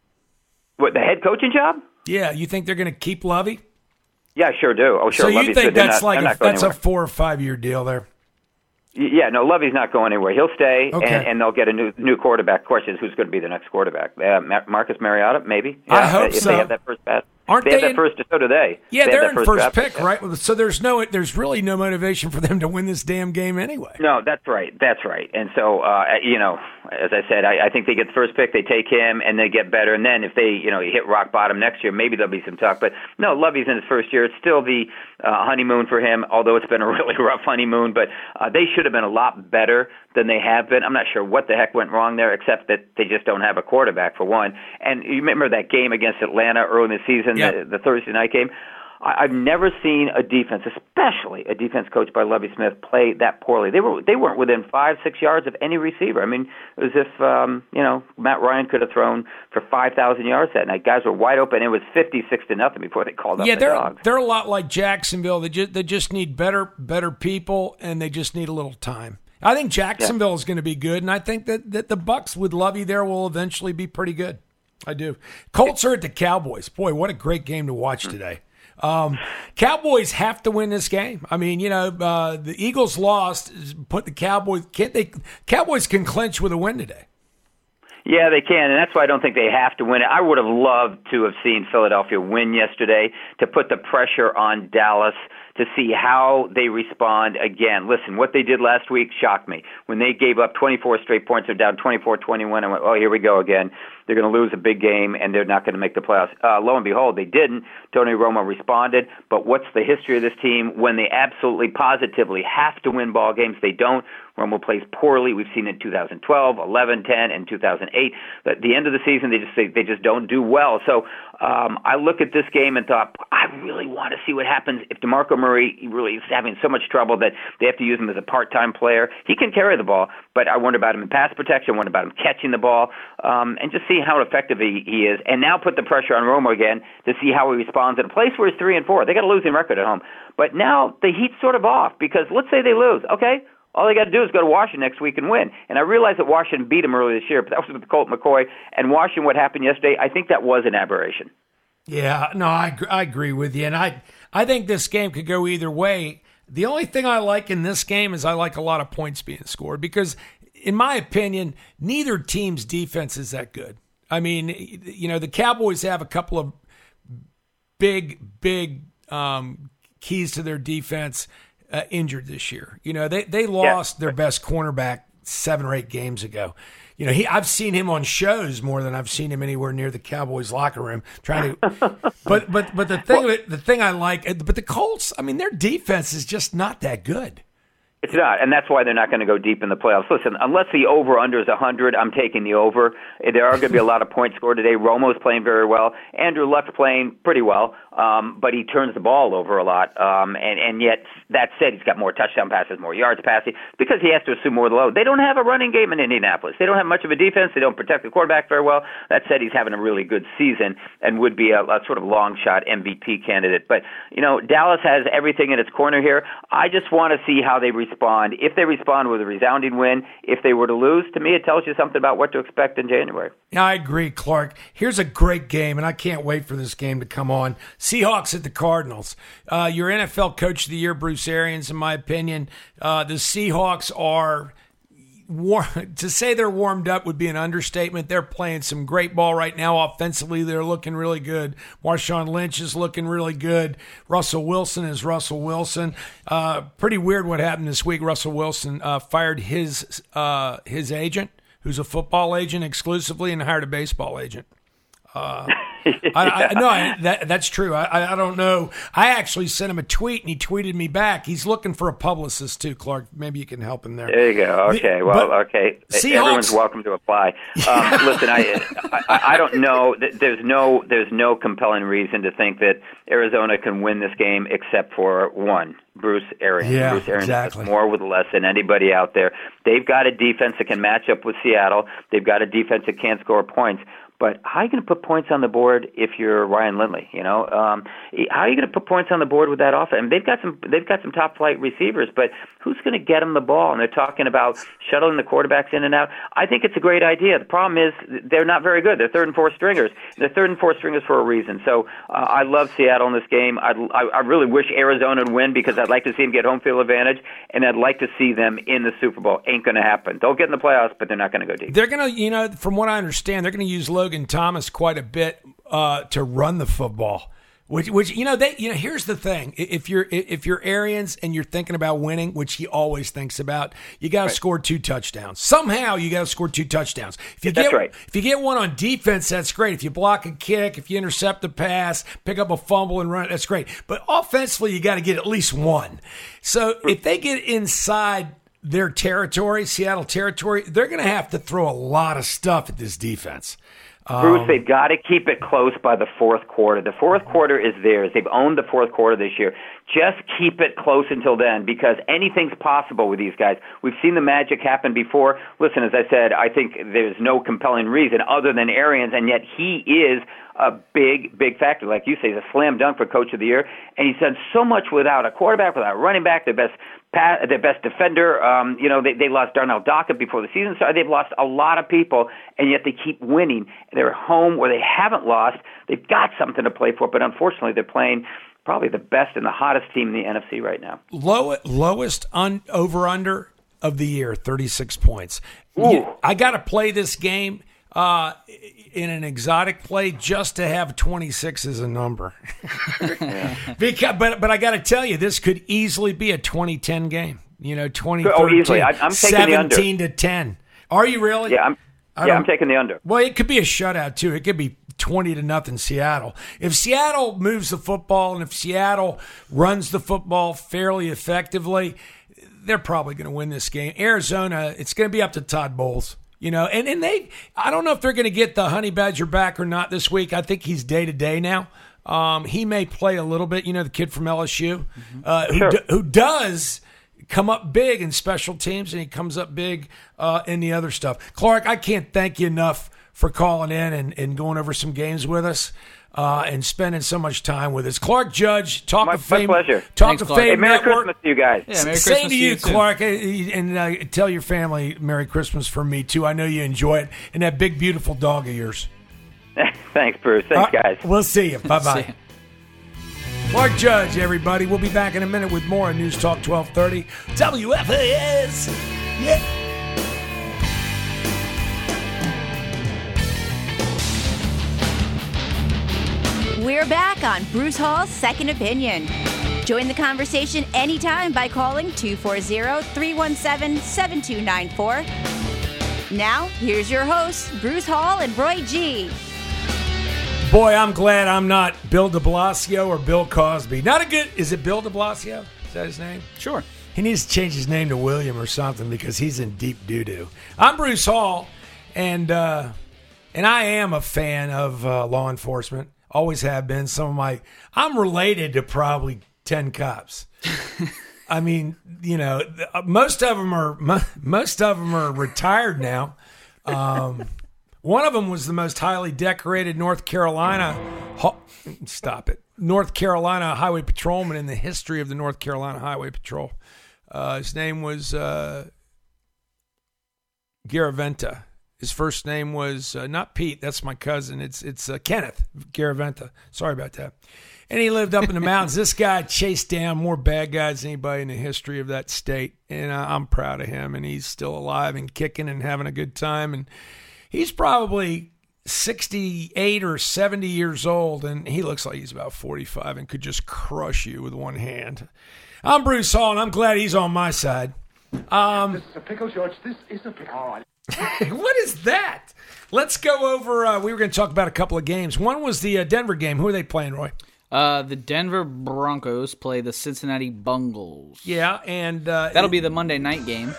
What, the head coaching job? Yeah, you think they're going to keep Lovey? Yeah, I sure do. Oh, sure. So you Lovey's think good. that's not, like a, that's anywhere. a four or five year deal there? Yeah, no, Lovey's not going anywhere. He'll stay, okay. and, and they'll get a new new quarterback. Question is, who's going to be the next quarterback? Uh, Marcus Mariota, maybe. Yeah, I hope if so. They have that first pass. Aren't they, they have that in, first? So do they. Yeah, they they're have in first, first pick, pick, right? So there's no, there's really no motivation for them to win this damn game anyway. No, that's right. That's right. And so, uh, you know, as I said, I, I think they get the first pick, they take him, and they get better. And then if they, you know, hit rock bottom next year, maybe there'll be some talk. But no, Lovey's in his first year. It's still the uh, honeymoon for him, although it's been a really rough honeymoon. But uh, they should have been a lot better than they have been. I'm not sure what the heck went wrong there, except that they just don't have a quarterback, for one. And you remember that game against Atlanta early in the season, yeah. the, the Thursday night game? I, I've never seen a defense, especially a defense coached by Lovie Smith, play that poorly. They were they weren't within five, six yards of any receiver. I mean, it was as if um, you know Matt Ryan could have thrown for five thousand yards that night. Guys were wide open. It was fifty-six to nothing before they called up yeah, the they're, dogs. They're a lot like Jacksonville. They just they just need better better people, and they just need a little time. I think Jacksonville yeah. is going to be good, and I think that, that the Bucs with Lovey there will eventually be pretty good. I do. Colts are at the Cowboys. Boy, what a great game to watch today. Um, Cowboys have to win this game. I mean, you know, uh, the Eagles lost, put the Cowboys. Can't they? Cowboys can clinch with a win today. Yeah, they can, and that's why I don't think they have to win it. I would have loved to have seen Philadelphia win yesterday to put the pressure on Dallas to see how they respond again. Listen, what they did last week shocked me. When they gave up twenty-four straight points, they're down twenty-four twenty-one, I went, oh, here we go again. They're going to lose a big game, and they're not going to make the playoffs. Uh, lo and behold, they didn't. Tony Romo responded, but what's the history of this team? When they absolutely, positively have to win ball games, they don't. Romo plays poorly. We've seen it in two thousand twelve, eleven, ten, and two thousand eight. At the end of the season, they just they, they just don't do well. So um, I look at this game and thought, I really want to see what happens if DeMarco Murray really is having so much trouble that they have to use him as a part-time player. He can carry the ball, but I wonder about him in pass protection. I wonder about him catching the ball, um, and just see how effective he, he is. And now put the pressure on Romo again to see how he responds in a place where he's three and four. They got a losing record at home, but now the heat's sort of off because let's say they lose, okay. All they got to do is go to Washington next week and win. And I realize that Washington beat them earlier this year, but that was with Colt McCoy. And Washington, what happened yesterday, I think that was an aberration. Yeah, no, I, I agree with you. And I, I think this game could go either way. The only thing I like in this game is I like a lot of points being scored because, in my opinion, neither team's defense is that good. I mean, you know, the Cowboys have a couple of big, big um, keys to their defense. Uh, injured this year. You know, they, they lost yeah. their best cornerback seven or eight games ago. You know, he I've seen him on shows more than I've seen him anywhere near the Cowboys locker room trying to but but but the thing well, the thing I like but the Colts, I mean, their defense is just not that good. It's not, and that's why they're not going to go deep in the playoffs. Listen, unless the over-under is one hundred, I'm taking the over. There are going to be a lot of points scored today. Romo's playing very well. Andrew Luck's playing pretty well, um, but he turns the ball over a lot. Um, and, and yet, that said, he's got more touchdown passes, more yards passing, because he has to assume more of the load. They don't have a running game in Indianapolis. They don't have much of a defense. They don't protect the quarterback very well. That said, he's having a really good season and would be a, a sort of long-shot M V P candidate. But, you know, Dallas has everything in its corner here. I just want to see how they respond. Respond. If they respond with a resounding win, if they were to lose, to me it tells you something about what to expect in January. Yeah, I agree, Clark. Here's a great game, and I can't wait for this game to come on. Seahawks at the Cardinals. Uh, your N F L Coach of the Year, Bruce Arians, in my opinion. Uh, the Seahawks are... War- to say they're warmed up would be an understatement. They're playing some great ball right now. Offensively, they're looking really good. Marshawn Lynch is looking really good. Russell Wilson is Russell Wilson. Uh, pretty weird what happened this week. Russell Wilson uh, fired his uh, his agent, who's a football agent exclusively, and hired a baseball agent. Uh, yeah. I, I, no, I, that, that's true. I, I don't know. I actually sent him a tweet, and he tweeted me back. He's looking for a publicist too, Clark. Maybe you can help him there. There you go. Okay. The, well, okay. Seahawks, everyone's welcome to apply. Um, listen, I, I I don't know. There's no there's no compelling reason to think that Arizona can win this game except for one. Bruce Arians. Yeah, Bruce Arians exactly. does more with less than anybody out there. They've got a defense that can match up with Seattle. They've got a defense that can't score points. But how are you going to put points on the board if you're Ryan Lindley? You know, um, how are you going to put points on the board with that offense? And they've got some, they've got some top flight receivers, but who's going to get them the ball? And they're talking about shuttling the quarterbacks in and out. I think it's a great idea. The problem is they're not very good. They're third and fourth stringers. They're third and fourth stringers for a reason. So uh, I love Seattle in this game. I'd, I I really wish Arizona would win because I'd like to see them get home field advantage, and I'd like to see them in the Super Bowl. Ain't going to happen. They'll get in the playoffs, but they're not going to go deep. They're going to, you know, from what I understand, they're going to use Logan Thomas quite a bit uh, to run the football. Which, which you know, they, you know, here's the thing: if you're if you're Arians and you're thinking about winning, which he always thinks about, you got to right. score two touchdowns. Somehow, you got to score two touchdowns. If you that's get right. if you get one on defense, that's great. If you block a kick, if you intercept a pass, pick up a fumble and run, that's great. But offensively, you got to get at least one. So if they get inside their territory, Seattle territory, they're going to have to throw a lot of stuff at this defense. Bruce, Um, they've got to keep it close by the fourth quarter. The fourth quarter is theirs. They've owned the fourth quarter this year. Just keep it close until then, because anything's possible with these guys. We've seen the magic happen before. Listen, as I said, I think there's no compelling reason other than Arians, and yet he is a big, big factor. Like you say, he's a slam dunk for Coach of the Year, and he's done so much without a quarterback, without a running back, their best pass, their best defender. Um, you know, they, they lost Darnell Dockett before the season started. They've lost a lot of people, and yet they keep winning. They're home where they haven't lost. They've got something to play for, but unfortunately they're playing probably the best and the hottest team in the N F C right now. Low, lowest un, over-under of the year, thirty-six points. You, I got to play this game uh, in an exotic play just to have twenty-six as a number. because, but but I got to tell you, this could easily be a twenty ten game. You know, twenty thirteen, oh, easily. I, I'm taking the under. seventeen to ten. Are you really? Yeah, I'm, yeah, I'm taking the under. Well, it could be a shutout, too. It could be twenty to nothing Seattle. If Seattle moves the football and if Seattle runs the football fairly effectively, they're probably going to win this game. Arizona, it's going to be up to Todd Bowles. You know, and, and they, I don't know if they're going to get the Honey Badger back or not this week. I think he's day to day now. Um, he may play a little bit, you know, the kid from L S U, mm-hmm. uh, who, sure. d- who does come up big in special teams, and he comes up big uh, in the other stuff. Clark, I can't thank you enough for calling in and, and going over some games with us. Uh, and spending so much time with us. Clark Judge, Talk my, of Fame. My pleasure. Talk Thanks, of Clark. Fame Hey, Merry Network. Christmas to you guys. Yeah, Merry Same Christmas to you, you too. Clark. And uh, tell your family Merry Christmas from me, too. I know you enjoy it. And that big, beautiful dog of yours. Thanks, Bruce. Thanks, uh, guys. We'll see you. Bye-bye. Clark Judge, everybody. We'll be back in a minute with more on News Talk twelve thirty. W F A S. Yeah. We're back on Bruce Hall's Second Opinion. Join the conversation anytime by calling two four zero, three one seven, seven two nine four. Now, here's your hosts, Bruce Hall and Roy G. Boy, I'm glad I'm not Bill de Blasio or Bill Cosby. Not a good... Is it Bill de Blasio? Is that his name? Sure. He needs to change his name to William or something because he's in deep doo-doo. I'm Bruce Hall, and uh, and I am a fan of uh, law enforcement. Always have been. Some of my... I'm related to probably ten cops. I mean, you know, most of them are most of them are retired now. Um, one of them was the most highly decorated North Carolina. Stop it, North Carolina highway patrolman in the history of the North Carolina Highway Patrol. Uh, his name was uh, Garaventa. His first name was uh, not Pete. That's my cousin. It's it's uh, Kenneth Garaventa. Sorry about that. And he lived up in the mountains. This guy chased down more bad guys than anybody in the history of that state. And uh, I'm proud of him. And he's still alive and kicking and having a good time. And he's probably sixty-eight or seventy years old. And he looks like he's about forty-five and could just crush you with one hand. I'm Bruce Hall, and I'm glad he's on my side. Um, This is a pickle, George. This is a pickle. All right. What is that? Let's go over, uh, we were going to talk about a couple of games. One was the uh, Denver game. Who are they playing, Roy? Uh, the Denver Broncos play the Cincinnati Bungles. Yeah, and... Uh, That'll be the Monday night game.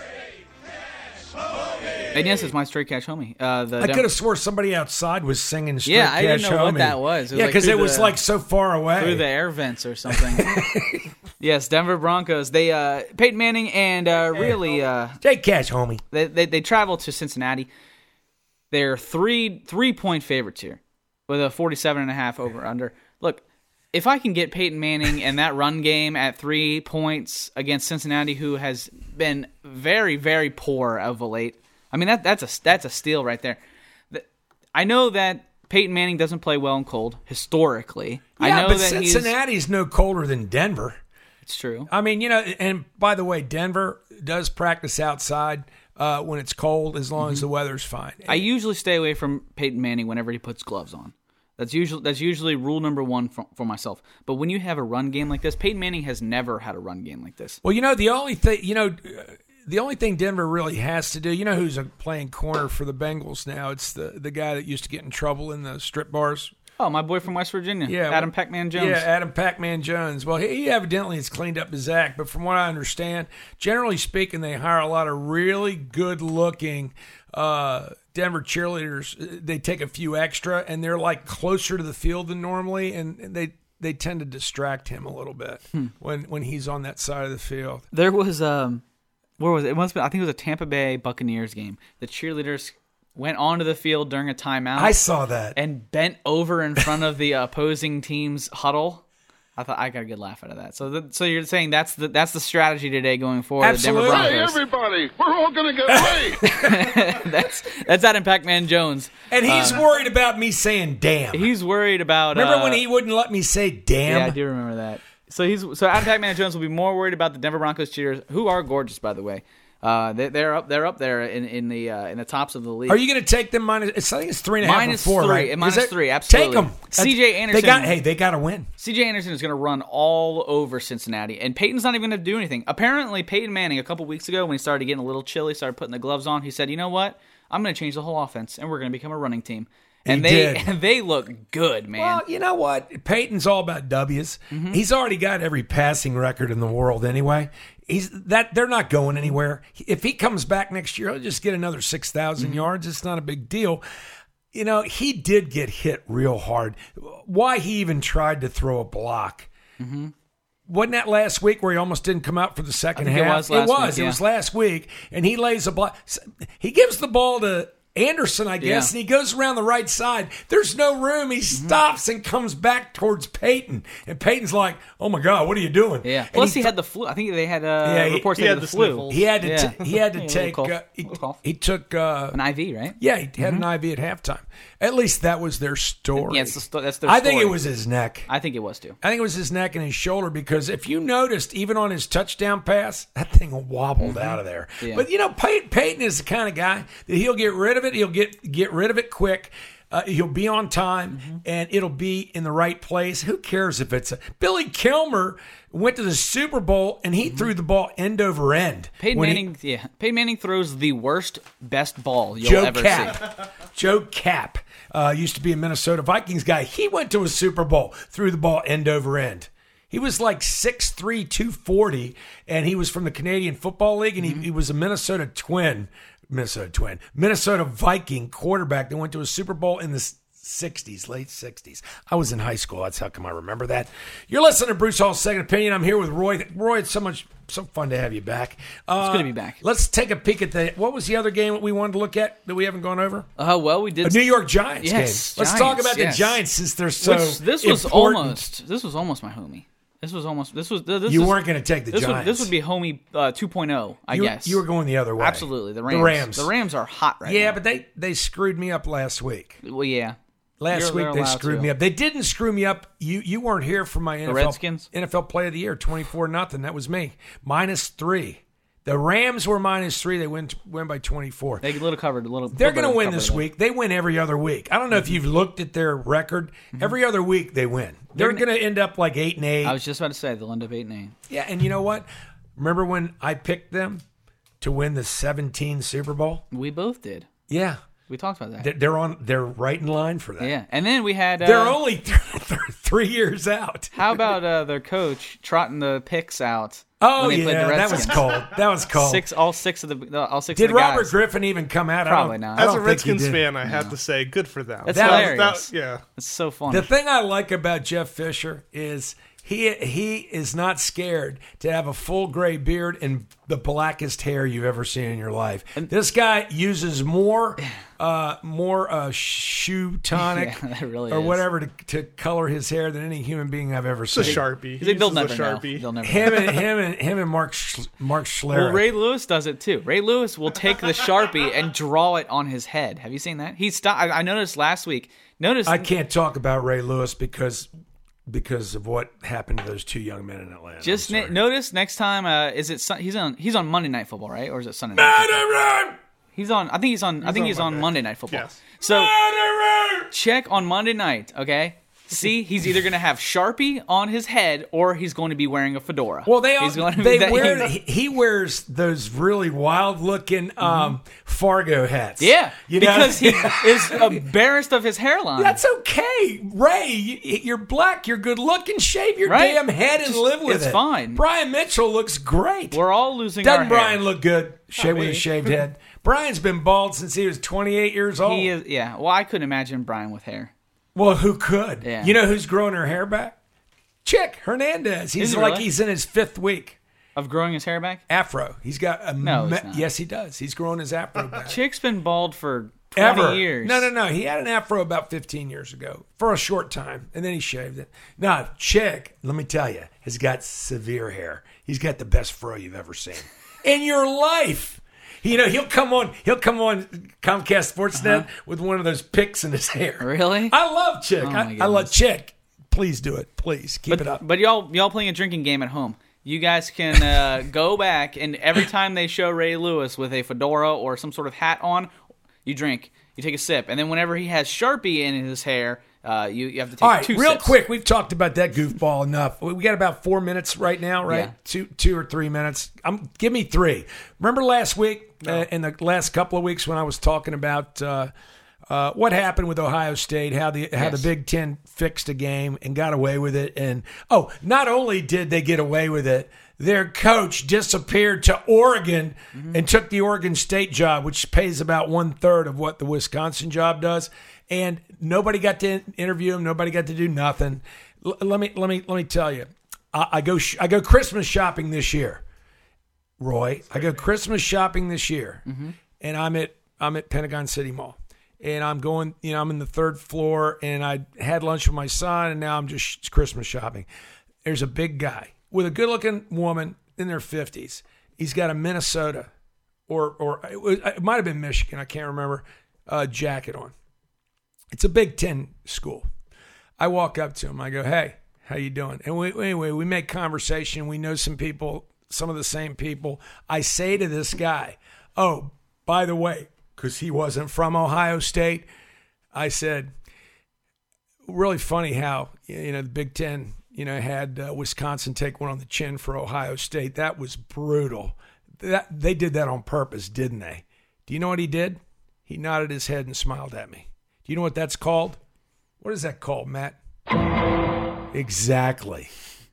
And yes, it's my Straight Cash Homie. Uh, the I Dem- could have swore somebody outside was singing Straight Yeah, Cash I didn't know Homie. what that was. It was yeah, like because through it was the- like so far away. Through the air vents or something. Yes, Denver Broncos. They uh, Peyton Manning and uh, really... Uh, Straight Cash Homie. They, they, they travel to Cincinnati. They're three, three-point favorites here with a forty-seven and a half over-under. Look, if I can get Peyton Manning and that run game at three points against Cincinnati, who has been very, very poor of late, I mean, that that's a that's a steal right there. The, I know that Peyton Manning doesn't play well in cold historically. Yeah, I know but that Cincinnati's no colder than Denver. It's true. I mean, you know, and by the way, Denver does practice outside uh, when it's cold as long mm-hmm. as the weather's fine. I usually stay away from Peyton Manning whenever he puts gloves on. That's usually that's usually rule number one for, for myself. But when you have a run game like this, Peyton Manning has never had a run game like this. Well, you know, the only thing, you know, the only thing Denver really has to do, you know who's playing corner for the Bengals now? It's the, the guy that used to get in trouble in the strip bars. Oh, my boy from West Virginia, yeah, Adam Pac-Man Jones. Yeah, Adam Pac-Man Jones. Well, he, he evidently has cleaned up his act, but from what I understand, generally speaking, they hire a lot of really good-looking uh, Denver cheerleaders, they take a few extra, and they're like closer to the field than normally, and they they tend to distract him a little bit hmm. when when he's on that side of the field. There was um, where was it? It must have been, I think it was a Tampa Bay Buccaneers game. The cheerleaders went onto the field during a timeout. I saw that and bent over in front of the opposing team's huddle. I thought I got a good laugh out of that. So, the, so you're saying that's the that's the strategy today going forward. Absolutely. The Denver Hey, Broncos. everybody, we're all going to get paid. that's that's Adam Pac-Man Jones, and he's uh, worried about me saying "damn." He's worried about. Remember uh, when he wouldn't let me say "damn"? Yeah, I do remember that. So he's so Adam Pac-Man Jones will be more worried about the Denver Broncos cheerers, who are gorgeous, by the way. Uh, they, they're up. They're up there in in the uh, in the tops of the league. Are you going to take them minus? It's, I think it's three and a half minus or four, three, right? Minus it, three, absolutely. Take them. C J Anderson. They got. Hey, they got to win. C J Anderson is going to run all over Cincinnati, and Peyton's not even going to do anything. Apparently, Peyton Manning a couple weeks ago, when he started getting a little chilly, started putting the gloves on. He said, "You know what? I'm going to change the whole offense, and we're going to become a running team." And he they did. and they look good, man. Well, you know what? Peyton's all about W's. Mm-hmm. He's already got every passing record in the world anyway. He's that they're not going anywhere. If he comes back next year, he'll just get another six thousand mm-hmm. yards. It's not a big deal. You know, he did get hit real hard. Why he even tried to throw a block. Mm-hmm. Wasn't that last week where he almost didn't come out for the second I think half? It was. Last it was. Week, yeah. It was last week, and he lays a block. He gives the ball to Anderson, I guess, Yeah. and he goes around the right side. There's no room. He stops and comes back towards Peyton. And Peyton's like, oh, my God, what are you doing? Yeah. And Plus, he, he had the flu. I think they had uh, Yeah, he- reports he he had had the the flu. sniffles. He had to, Yeah. t- he had to Yeah, a take, little uh, cough. he, Little cough. he took, uh, An I V, right? yeah, he had an I V at halftime. At least that was their story. Yeah, it's the sto- that's their I think story. it was his neck. I think it was too. I think it was his neck and his shoulder because if you noticed, even on his touchdown pass, that thing wobbled out of there. Yeah. But, you know, Pey- Peyton is the kind of guy that he'll get rid of it. He'll get get rid of it quick. Uh, he'll be on time, mm-hmm. and it'll be in the right place. Who cares if it's a – Billy Kilmer went to the Super Bowl, and he mm-hmm. threw the ball end over end. Peyton Manning, he, yeah. Peyton Manning throws the worst, best ball you'll Joe ever Cap. see. Joe Cap uh, used to be a Minnesota Vikings guy. He went to a Super Bowl, threw the ball end over end. He was like six three, two forty, and he was from the Canadian Football League, and mm-hmm. he, he was a Minnesota Twin. Minnesota Twin, Minnesota Viking quarterback that went to a Super Bowl in the sixties, late sixties. I was in high school. That's how come I remember that. You're listening to Bruce Hall's Second Opinion. I'm here with Roy. Roy, it's so much, so fun to have you back. Uh, it's good to be back. Let's take a peek at the, what was the other game that we wanted to look at that we haven't gone over? Uh, well, we did. A New York Giants yes, game. Let's Giants, talk about yes. the Giants since they're so Which, this was important. almost, this was almost my homie. This was almost. This was. This you was, weren't going to take the this Giants. Would, this would be homie uh, two point oh, I you, guess. You were going the other way. Absolutely, the Rams. The Rams. The Rams are hot right yeah, now. but they they screwed me up last week. Well, yeah. Last You're, week they screwed to. me up. They didn't screw me up. You you weren't here for my N F L, Redskins? N F L Play of the Year, twenty-four nothing. That was me. Minus three. The Rams were minus three. They win win by twenty-four. They little covered a little. They're going to win this week. They win every other week. I don't know if you've looked at their record. Mm-hmm. Every other week they win. They're, They're going to end up like eight and eight. I was just about to say they'll end up eight and eight. Yeah, and you know what? Remember when I picked them to win the seventeen Super Bowl? We both did. Yeah. We talked about that. They're on. They're right in line for that. Yeah, and then we had. Uh, they're only th- th- three years out. How about uh, their coach trotting the picks out? Oh when they played yeah, the that was cold. That was cold. Six, all six of the, all six. Did of the guys. Robert Griffin even come out? Probably I not. I As don't a think Redskins he did. fan, I have to say, good for them. That's That was- hilarious. that- yeah, it's so funny. The thing I like about Jeff Fisher is he he is not scared to have a full gray beard and the blackest hair you've ever seen in your life. And this guy uses more uh, more uh, shoe tonic yeah, that really or is. whatever to, to color his hair than any human being I've ever it's seen. a Sharpie. He's like, they'll uses never a know. Sharpie. They'll never Him know. and him and him and Mark Sch- Mark Schlereth. Well, Ray Lewis does it too. Ray Lewis will take the Sharpie and draw it on his head. Have you seen that? He stopped. I, I noticed last week. Notice I can't talk about Ray Lewis because because of what happened to those two young men in Atlanta. Just I'm ne- sorry. notice next time. Uh, is it sun- he's on? He's on Monday Night Football, right? Or is it Sunday Night Football? He's on. I think he's on. I think on he's on Monday. Monday Night Football. Yes. So check on Monday night. Okay. See, he's either going to have Sharpie on his head or he's going to be wearing a fedora. Well, they all, he's going to they be that, wear he, he wears those really wild looking um, Fargo hats. Yeah, You know? because he is embarrassed of his hairline. That's okay, Ray. You, you're black. You're good looking. Shave your Right? damn head and live with it's it. fine. Brian Mitchell looks great. We're all losing Doesn't our Brian hair. look good? Shave with a me. shaved head. Brian's been bald since he was twenty-eight years old. He is, yeah. Well, I couldn't imagine Brian with hair. Well, who could? Yeah. You know who's growing her hair back? Chick Hernandez. He's Is he like really? he's in his fifth week. Of growing his hair back? Afro. He's got a No, me- he's not. Yes, he does. He's growing his afro back. Chick's been bald for twenty Ever. years. No, no, no. He had an afro about fifteen years ago for a short time, and then he shaved it. No, Chick, let me tell you, has got severe hair. He's got the best fro you've ever seen in your life. You know, he'll come on. He'll come on Comcast Sportsnet Uh-huh. with one of those picks in his hair. Really? I love Chick. Oh, my I, I love goodness. Chick. Please do it. Please keep But, it up. but y'all, y'all playing a drinking game at home. You guys can uh, go back, and every time they show Ray Lewis with a fedora or some sort of hat on, you drink. You take a sip, and then whenever he has Sharpie in his hair, uh, you you have to take All right, two real sips. quick. We've talked about that goofball enough. We got about four minutes right now, right? Yeah. Two, two or three minutes. Um, give me three. Remember last week, uh, in the last couple of weeks, when I was talking about uh, uh, what happened with Ohio State, how the how Yes. the Big Ten fixed a game and got away with it, and oh, not only did they get away with it, their coach disappeared to Oregon Mm-hmm. and took the Oregon State job, which pays about one third of what the Wisconsin job does. And nobody got to interview him. Nobody got to do nothing. L- let me let me let me tell you, I, I go sh- I go Christmas shopping this year, Roy. I go Christmas shopping this year, Mm-hmm. and I'm at I'm at Pentagon City Mall. And I'm going, you know, I'm in the third floor, and I had lunch with my son, and now I'm just Christmas shopping. There's a big guy with a good-looking woman in their fifties. He's got a Minnesota, or or it, was, it might have been Michigan, I can't remember, uh, jacket on. It's a Big Ten school. I walk up to him. I go, "Hey, how you doing?" And we, anyway, we make conversation. We know some people, some of the same people. I say to this guy, "Oh, by the way," because he wasn't from Ohio State, I said, "Really funny how, you know, the Big Ten, you know, had uh, Wisconsin take one on the chin for Ohio State. That was brutal. That they did that on purpose, didn't they?" Do you know what he did? He nodded his head and smiled at me. Do you know what that's called? What is that called, Matt? Exactly.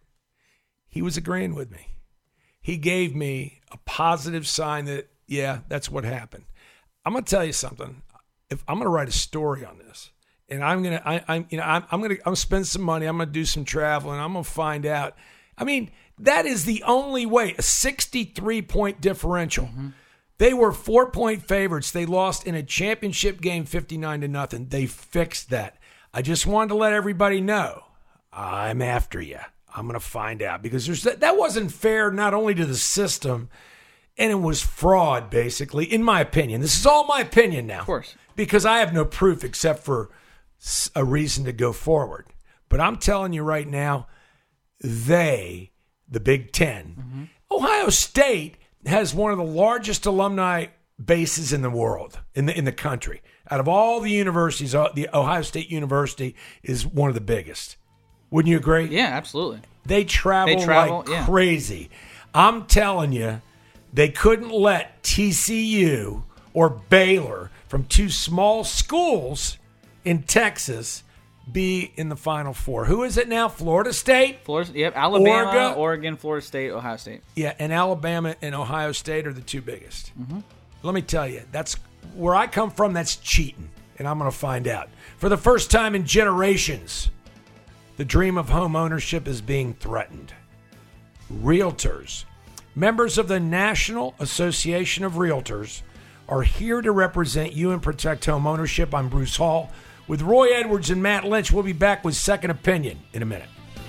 He was agreeing with me. He gave me a positive sign that, yeah, that's what happened. I'm going to tell you something. If I'm going to write a story on this, and I'm going to, I, I'm, you know, I'm, I'm going to, I'm going to spend some money. I'm going to do some traveling. I'm going to find out. I mean, that is the only way. A sixty-three point differential. Mm-hmm. They were four point favorites. They lost in a championship game, fifty-nine to nothing. They fixed that. I just wanted to let everybody know I'm after you. I'm going to find out because there's that, that wasn't fair not only to the system, and it was fraud, basically, in my opinion. This is all my opinion now. Of course. Because I have no proof except for a reason to go forward. But I'm telling you right now, they, the Big Ten, mm-hmm. Ohio State has one of the largest alumni bases in the world, in the in the country. Out of all the universities, the Ohio State University is one of the biggest. Wouldn't you agree? Yeah, absolutely. They travel, they travel like yeah. crazy. I'm telling you, they couldn't let T C U or Baylor from two small schools in Texas be in the Final Four. Who is it now? Florida State? Florida, yep, Alabama, Oregon, Oregon, Florida State, Ohio State. Yeah, and Alabama and Ohio State are the two biggest. Mm-hmm. Let me tell you, that's where I come from. That's cheating, and I'm going to find out. For the first time in generations, the dream of home ownership is being threatened. Realtors, members of the National Association of Realtors, are here to represent you and protect home ownership. I'm Bruce Hall. With Roy Edwards and Matt Lynch, we'll be back with Second Opinion in a minute.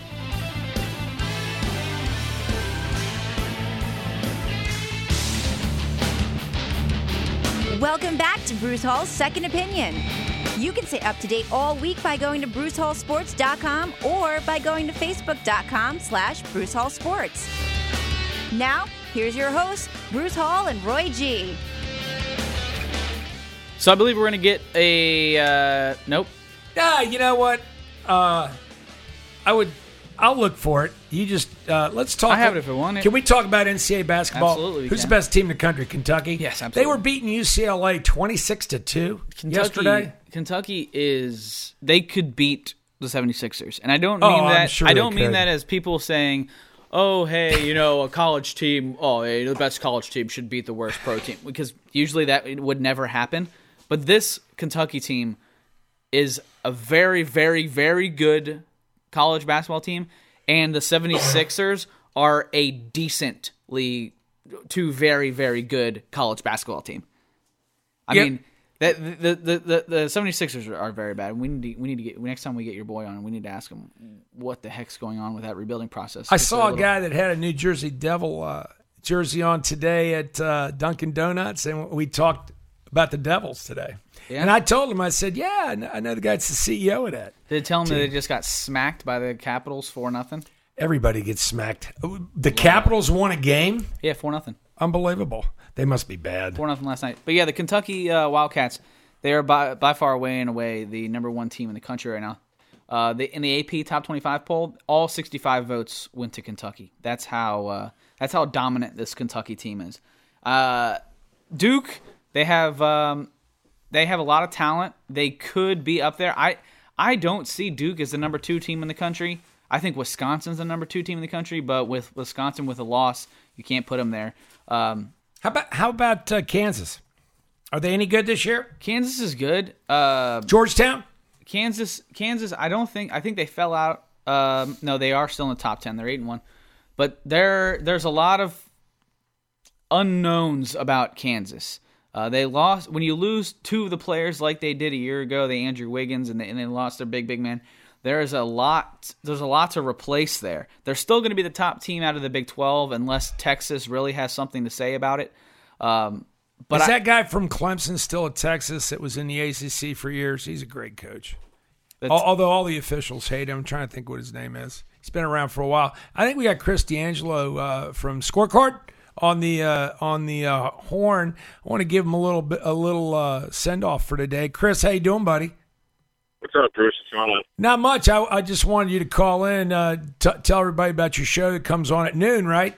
Welcome back to Bruce Hall's Second Opinion. You can stay up to date all week by going to bruce hall sports dot com or by going to facebook dot com slash bruce hall sports. Now, here's your hosts, Bruce Hall and Roy G. So I believe we're going to get a, uh, nope. Yeah, you know what? Uh, I would, I'll look for it. You just, uh, let's talk. I have it if I want it. Can we talk about N C double A basketball? Absolutely. Who's can. the best team in the country? Kentucky? Yes, absolutely. They were beating U C L A twenty-six to two Kentucky, yesterday. Kentucky is, they could beat the seventy-sixers. And I don't Oh, mean I'm that, sure I they don't mean could. that as people saying, oh, hey, you know, a college team, oh, hey, the best college team should beat the worst pro team, because usually that would never happen. But this Kentucky team is a very, very, very good college basketball team, and the seventy-sixers are a decently to very, very good college basketball team. I yep. mean, that the, the the the seventy-sixers are very bad. We need to, we need to get next time we get your boy on, we need to ask him what the heck's going on with that rebuilding process. I saw a, little... a guy that had a New Jersey Devil uh, jersey on today at uh, Dunkin' Donuts, and we talked about the Devils today. Yeah. And I told him, I said, yeah, I know, I know the guy's the C E O of that. Did they tell him team. that they just got smacked by the Capitals four nothing? Everybody gets smacked. The Capitals won a game? Yeah, four nothing. Unbelievable. They must be bad. four nothing last night. But yeah, the Kentucky uh, Wildcats, they are by, by far away and away the number one team in the country right now. Uh, the, in the A P Top twenty-five poll, all sixty-five votes went to Kentucky. That's how uh, that's how dominant this Kentucky team is. Uh, Duke, they have um, they have a lot of talent. They could be up there. I I don't see Duke as the number two team in the country. I think Wisconsin's the number two team in the country, but with Wisconsin with a loss, you can't put them there. Um, how about how about uh, Kansas? Are they any good this year? Kansas is good. Uh, Georgetown? Kansas, Kansas. I don't think. I think they fell out. Um, no, they are still in the top ten. They're eight and one, but there there's a lot of unknowns about Kansas. Uh, they lost when you lose two of the players like they did a year ago. They Andrew Wiggins and they, and they lost their big big man. There is a lot. There's a lot to replace there. They're still going to be the top team out of the Big twelve unless Texas really has something to say about it. Um, but is I, that guy from Clemson still at Texas that was in the A C C for years? He's a great coach. Although all the officials hate him. I'm trying to think what his name is. He's been around for a while. I think we got Chris D'Angelo uh, from Scorecard on the uh, on the uh, horn. I want to give him a little bit, a little uh, send off for today. Chris, how you doing, buddy? What's up, Bruce? What's going on? Not much. I, I just wanted you to call in, uh, t- tell everybody about your show that comes on at noon, right?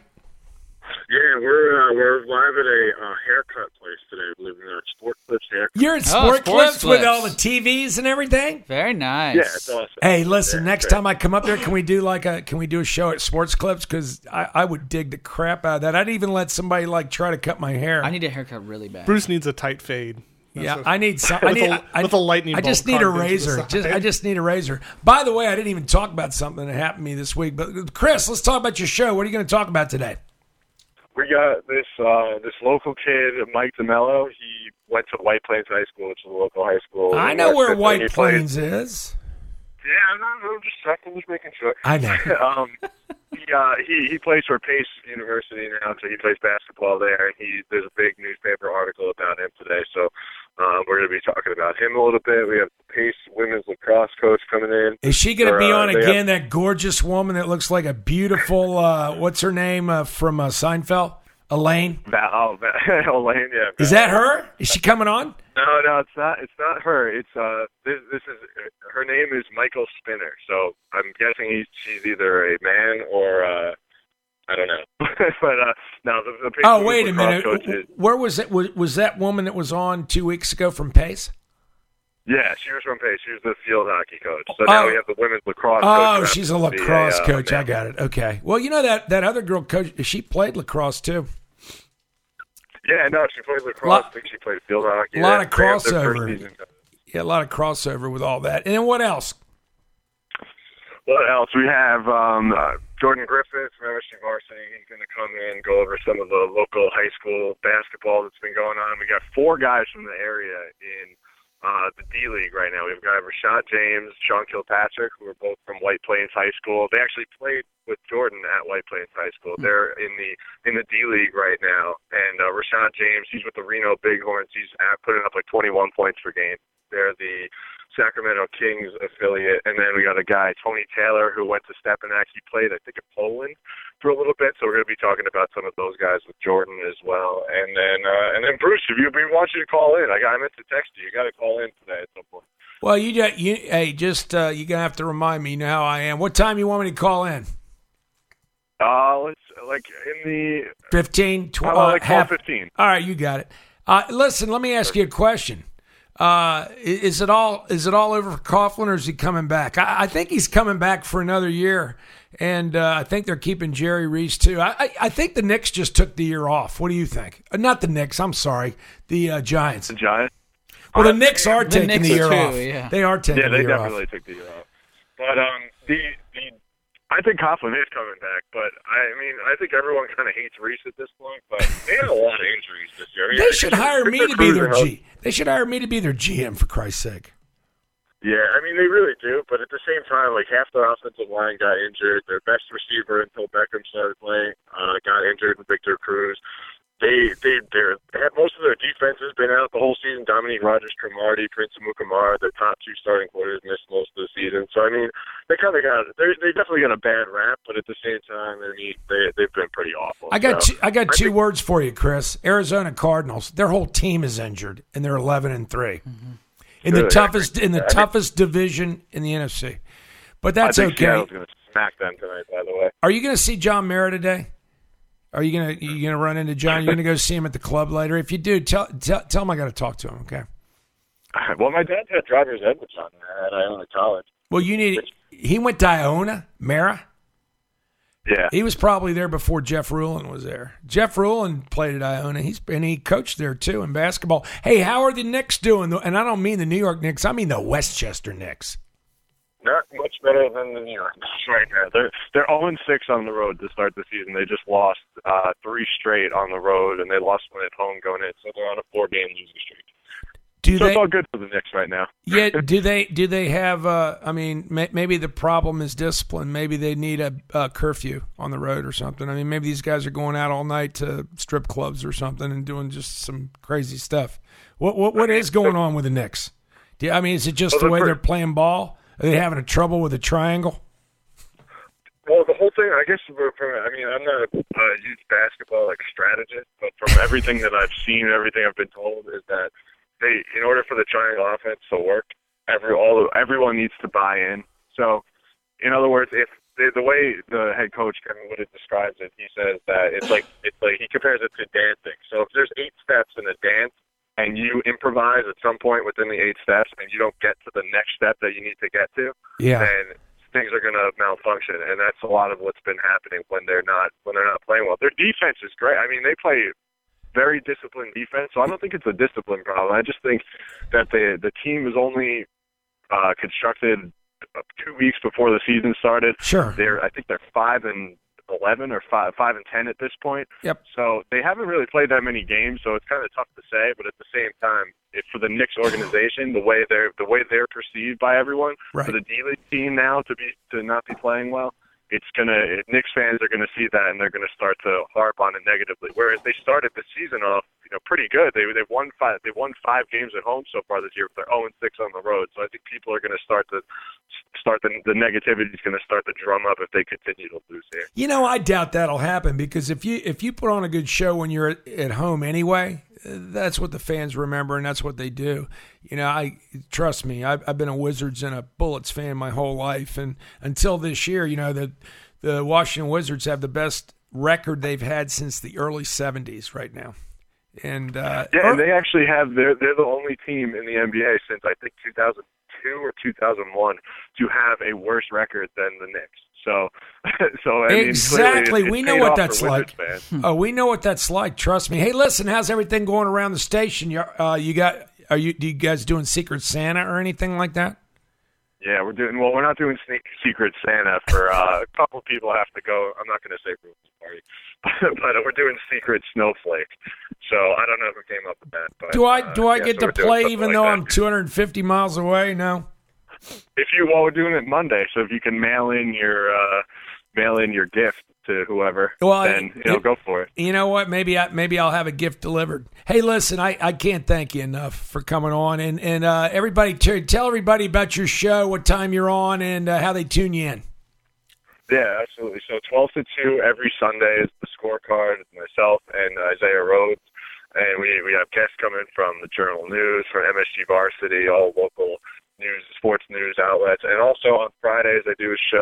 Yeah, we're uh, we're live at a uh, haircut place today. We live in our Sport Clips haircut. You're at Sport, oh, Sport Clips, Clips with all the T Vs and everything. Very nice. Yeah, it's awesome. Hey, listen, yeah, next time I come up there, can we do like a can we do a show at Sports Clips? Because I, I would dig the crap out of that. I'd even let somebody like try to cut my hair. I need a haircut really bad. Bruce needs a tight fade. That's yeah, a, I need some. I need a, I, with a lightning. I just need a razor. Just, I just need a razor. By the way, I didn't even talk about something that happened to me this week. But Chris, let's talk about your show. What are you going to talk about today? We got this uh, this local kid, Mike DeMello. He went to White Plains High School, which is a local high school. I know where White Plains is. Yeah, no, no, just checking, just making sure. I know. um, he, uh, he he plays for Pace University now, so he plays basketball there. He there's a big newspaper article about him today, so um, we're going to be talking about him a little bit. We have Pace women's lacrosse coach coming in. Is she going to be uh, on again? Have, that gorgeous woman that looks like a beautiful. Uh, what's her name uh, from uh, Seinfeld? Elaine. Val, oh, Val, Elaine. Yeah. Is that her? Is she coming on? No, no, it's not. It's not her. It's uh, this, this is her name is Michael Spinner. So I'm guessing he's she's either a man or uh, I don't know. but uh, no, the, the oh wait a minute. Is, Where was it? Was, was that woman that was on two weeks ago from Pace? Yeah, she was from Pace. She was the field hockey coach. So now oh. we have the women's lacrosse oh, coach. Oh, she's a lacrosse the, uh, coach. yeah. I got it. Okay. Well, you know that that other girl coach. She played lacrosse too. Yeah, no, she played lacrosse. Lot, I think she played field hockey. A lot of crossover. Yeah, a lot of crossover with all that. And then what else? What else? We have um, uh, Jordan Griffith from M S U Varsity. He's going to come in and go over some of the local high school basketball that's been going on. We got four guys from the area in uh, the D League right now. We've got Rashad James, Sean Kilpatrick, who are both from White Plains High School. They actually played with Jordan at White Plains High School. They're in the in the D League right now. And uh, Rashad James, he's with the Reno Bighorns. He's at, putting up like twenty-one points per game. They're the Sacramento Kings affiliate. And then we got a guy, Tony Taylor, who went to Stepanak. He played, I think, in Poland for a little bit. So we're going to be talking about some of those guys with Jordan as well. And then, uh, and then Bruce, if you we want you to call in, I got I meant to text you. You got to call in today at some point. Well, you got you. Hey, just uh, you're gonna have to remind me. You know how I am. What time you want me to call in? Uh, let's like in the fifteen, twelve, uh, like half fifteen. All right, you got it. Uh, listen, let me ask you a question. Uh, is it all is it all over for Coughlin, or is he coming back? I, I think he's coming back for another year, and uh, I think they're keeping Jerry Reese too. I, I, I think the Knicks just took the year off. What do you think? Uh, not the Knicks. I'm sorry, the uh, Giants. The Giants. Well, the Knicks are the taking Knicks the year too, off. Yeah. They are taking yeah, the they year definitely off. took the year off. But um, the the I think Coughlin is coming back. But I mean, I think everyone kind of hates Reese at this point. But they had a lot of injuries this year. I mean, They should hire me to be their Cruz G. They should hire me to be their G M, for Christ's sake. Yeah, I mean, they really do. But at the same time, like, half their offensive line got injured. Their best receiver until Beckham started playing uh, got injured, Victor Cruz. They they they're, they have most of their defense has been out the whole season. Dominique Rodgers-Cromartie, Prince Amukamara, their top two starting quarters missed most of the season. So I mean, they kind of got they they definitely got a bad rap, but at the same time, I mean, they they've been pretty awful. I got so, two, I got I two think, words for you, Chris. Arizona Cardinals. Their whole team is injured, and they're eleven and three Mm-hmm. in the Good. toughest in the I think- toughest division in the N F C. But that's I think okay. Seattle's going to smack them tonight. By the way, Are you going to see John Mara today? Are you gonna you gonna run into John? You're gonna go see him at the club later. If you do, tell tell, tell him I got to talk to him. Okay. well, my dad had driver's ed with John at Iona College. Well, you need. He went to Iona, Mara. Yeah, He was probably there before Jeff Rulin was there. Jeff Rulin played at Iona. He's and he coached there too in basketball. Hey, how are the Knicks doing? And I don't mean the New York Knicks. I mean the Westchester Knicks. not much better than the New York Knicks right now. They're they're zero and six on the road to start the season. They just lost uh, three straight on the road, and they lost one at home going in. So they're on a four-game losing streak. Do so they? it's all good for the Knicks right now. Yeah. Do they? Do they have? Uh, I mean, may, maybe the problem is discipline. Maybe they need a, a curfew on the road or something. I mean, maybe these guys are going out all night to strip clubs or something and doing just some crazy stuff. What what what is going on with the Knicks? Do you, I mean, is it just Well, the the way fir- they're playing ball? Are they having a trouble with a triangle? Well, the whole thing, I guess, from, I mean, I'm not a, a huge basketball like strategist, but from everything that I've seen, everything I've been told is that they, in order for the triangle offense to work, every all everyone needs to buy in. So, in other words, if the, the way the head coach Kevin Woodard describes it, he says that it's like it's like he compares it to dancing. So if there's eight steps in a dance, and you improvise at some point within the eight steps, and you don't get to the next step that you need to get to, Yeah. then things are going to malfunction, and that's a lot of what's been happening when they're not when they're not playing well. Their defense is great. I mean, they play very disciplined defense, so I don't think it's a discipline problem. I just think that the the team was only uh, constructed two weeks before the season started. Sure. They're I think they're five and eleven or five five and ten at this point. Yep. So they haven't really played that many games, so it's kind of tough to say. But at the same time, if for the Knicks organization, the way they're the way they're perceived by everyone, Right. for the D League team now to be to not be playing well, it's gonna it, Knicks fans are gonna see that and they're gonna start to harp on it negatively. Whereas they started the season off, you know, pretty good. They they won five they won five games at home so far this year, but they're zero and six on the road. So I think people are gonna start to start the the negativity is gonna start to drum up if they continue to lose here. You know, I doubt that'll happen because if you if you put on a good show when you're at, at home anyway, that's what the fans remember and that's what they do. You know, I trust me. I've, I've been a Wizards and a Bullets fan my whole life, and until this year, you know, the the Washington Wizards have the best record they've had since the early seventies right now. And uh, yeah, and they actually have they're they're the only team in the N B A since I think two thousand two or two thousand one to have a worse record than the Knicks. So, so I mean, exactly, clearly it, we it know paid what off that's for like. Wizards fans. Oh, we know what that's like. Trust me. Hey, listen, how's everything going around the station? You, uh, you got? Are you? Do you guys doing Secret Santa or anything like that? Yeah, we're doing well. We're not doing sneak, Secret Santa for uh, a couple of people have to go. I'm not going to say for the party, but we're doing Secret Snowflake. So I don't know who came up with that. But, Do I? uh, Do I yeah, get so to we're doing play something even like though that. I'm two hundred fifty miles away? No. If you well, we're doing it Monday, so if you can mail in your uh, mail in your gift to whoever, Well, then it- you know, it- go for it. You know what? Maybe I maybe I'll have a gift delivered. Hey, listen, I, I can't thank you enough for coming on, and and uh, everybody t- tell everybody about your show, what time you're on, and uh, how they tune you in. Yeah, absolutely. So twelve to two every Sunday is the Scorecard. Myself and uh, Isaiah Rhodes, and we we have guests coming from the Journal News, from M S G Varsity, all local news, sports news outlets, and also on Fridays I do a show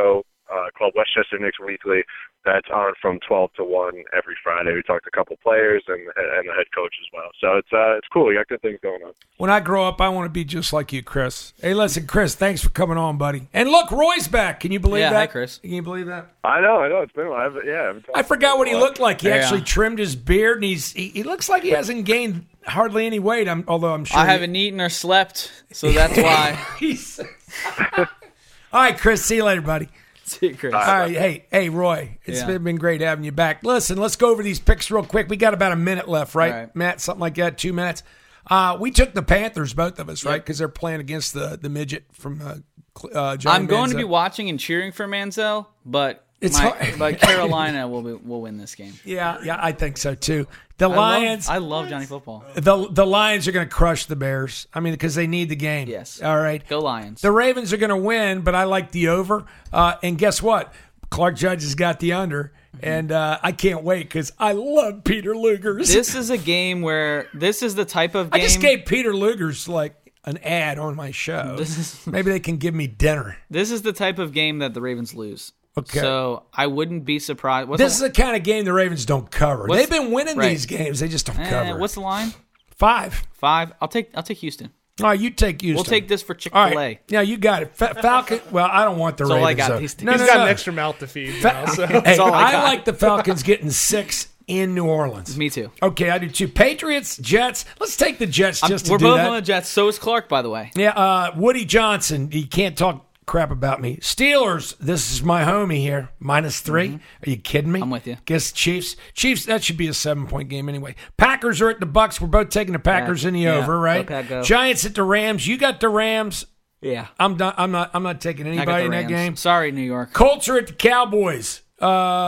uh, called Westchester Knicks Weekly. That's on from twelve to one every Friday. We talk to a couple players and and the head coach as well. So it's uh, it's cool. We got good things going on. When I grow up, I want to be just like you, Chris. Hey, listen, Chris, thanks for coming on, buddy. And look, Roy's back. Can you believe yeah, that? Hi, Chris. Can you believe that? I know, I know. It's been a while. Yeah. I forgot what he looked like. He Yeah. actually trimmed his beard, and he's he, he looks like he hasn't gained hardly any weight. I'm, although I'm sure I he- haven't eaten or slept, so that's why. He's- All right, Chris. See you later, buddy. See you, Chris. All right, hey, hey, Roy. It's Yeah. been, been great having you back. Listen, let's go over these picks real quick. We got about a minute left, right, All right. Matt? Something like that, two minutes. Uh, we took the Panthers, both of us, right? Because they're playing against the the midget from uh, Cl- uh, Johnny I'm going to Manziel. be watching and cheering for Manziel, but It's my, hard. but Carolina will be, will win this game. Yeah, yeah, I think so too. The I Lions, love, I love Johnny Football. the the Lions are going to crush the Bears. I mean, because they need the game. Yes. All right. Go Lions. The Ravens are going to win, but I like the over. Uh, and guess what? Clark Judge has got the under, and uh, I can't wait because I love Peter Luger's. This is a game where this is the type of game. I just gave Peter Luger's like an ad on my show. This is- Maybe they can give me dinner. This is the type of game that the Ravens lose. Okay. So I wouldn't be surprised. What's This is the, the kind of game the Ravens don't cover. What's- They've been winning right. these games. They just don't eh, cover. what's the line? Five. Five. I'll take. I'll take Houston. All right, you take Houston. We'll take this for All Chick-fil-A. right. Yeah, you got it. Fa- Falcon. Well, I don't want the That's all I Ravens. got though. these days. No, He's no, got no. an extra mouth to feed Fa- now. So. Hey, all I I, got. like the Falcons getting six in New Orleans. Me too. Okay, I do too. Patriots, Jets. Let's take the Jets I'm- just to we're do both that. on the Jets. So is Clark, by the way. Yeah, uh, Woody Johnson. He can't talk crap about me. Steelers. This is my homie here. Minus three. Are you kidding me? I'm with you. Guess Chiefs. Chiefs. That should be a seven point game anyway. Packers are at the Bucks. We're both taking the Packers Yeah, in the yeah. over, right? Go Pack, go. Giants at the Rams. You got the Rams. Yeah. I'm not. I'm not. I'm not taking I got anybody the in that Rams. game. Sorry, New York. Colts are at the Cowboys. Uh,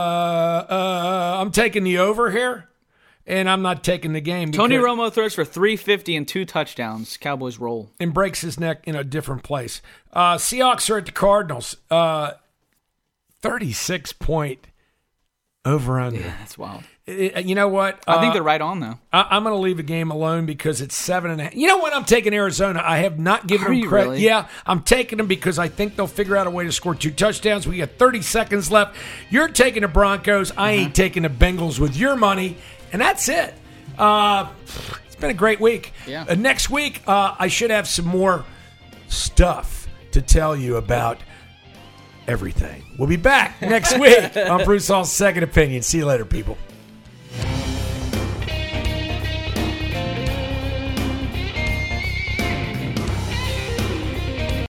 uh, I'm taking the over here, and I'm not taking the game. Tony because- Romo throws for three fifty and two touchdowns. Cowboys roll. and breaks his neck in a different place. Uh, Seahawks are at the Cardinals. Uh, thirty-six point over under. Yeah, that's wild. I- you know what? I think Uh, they're right on though. I, I'm going to leave the game alone because it's seven and a half. You know what? I'm taking Arizona. I have not given Are them you credit. really? Yeah, I'm taking them because I think they'll figure out a way to score two touchdowns. We got thirty seconds left. You're taking the Broncos. I ain't taking the Bengals with your money, and that's it. Uh, it's been a great week. Yeah. Uh, next week, uh, I should have some more stuff to tell you about everything. We'll be back next week on Bruce Hall's Second Opinion. See you later, people.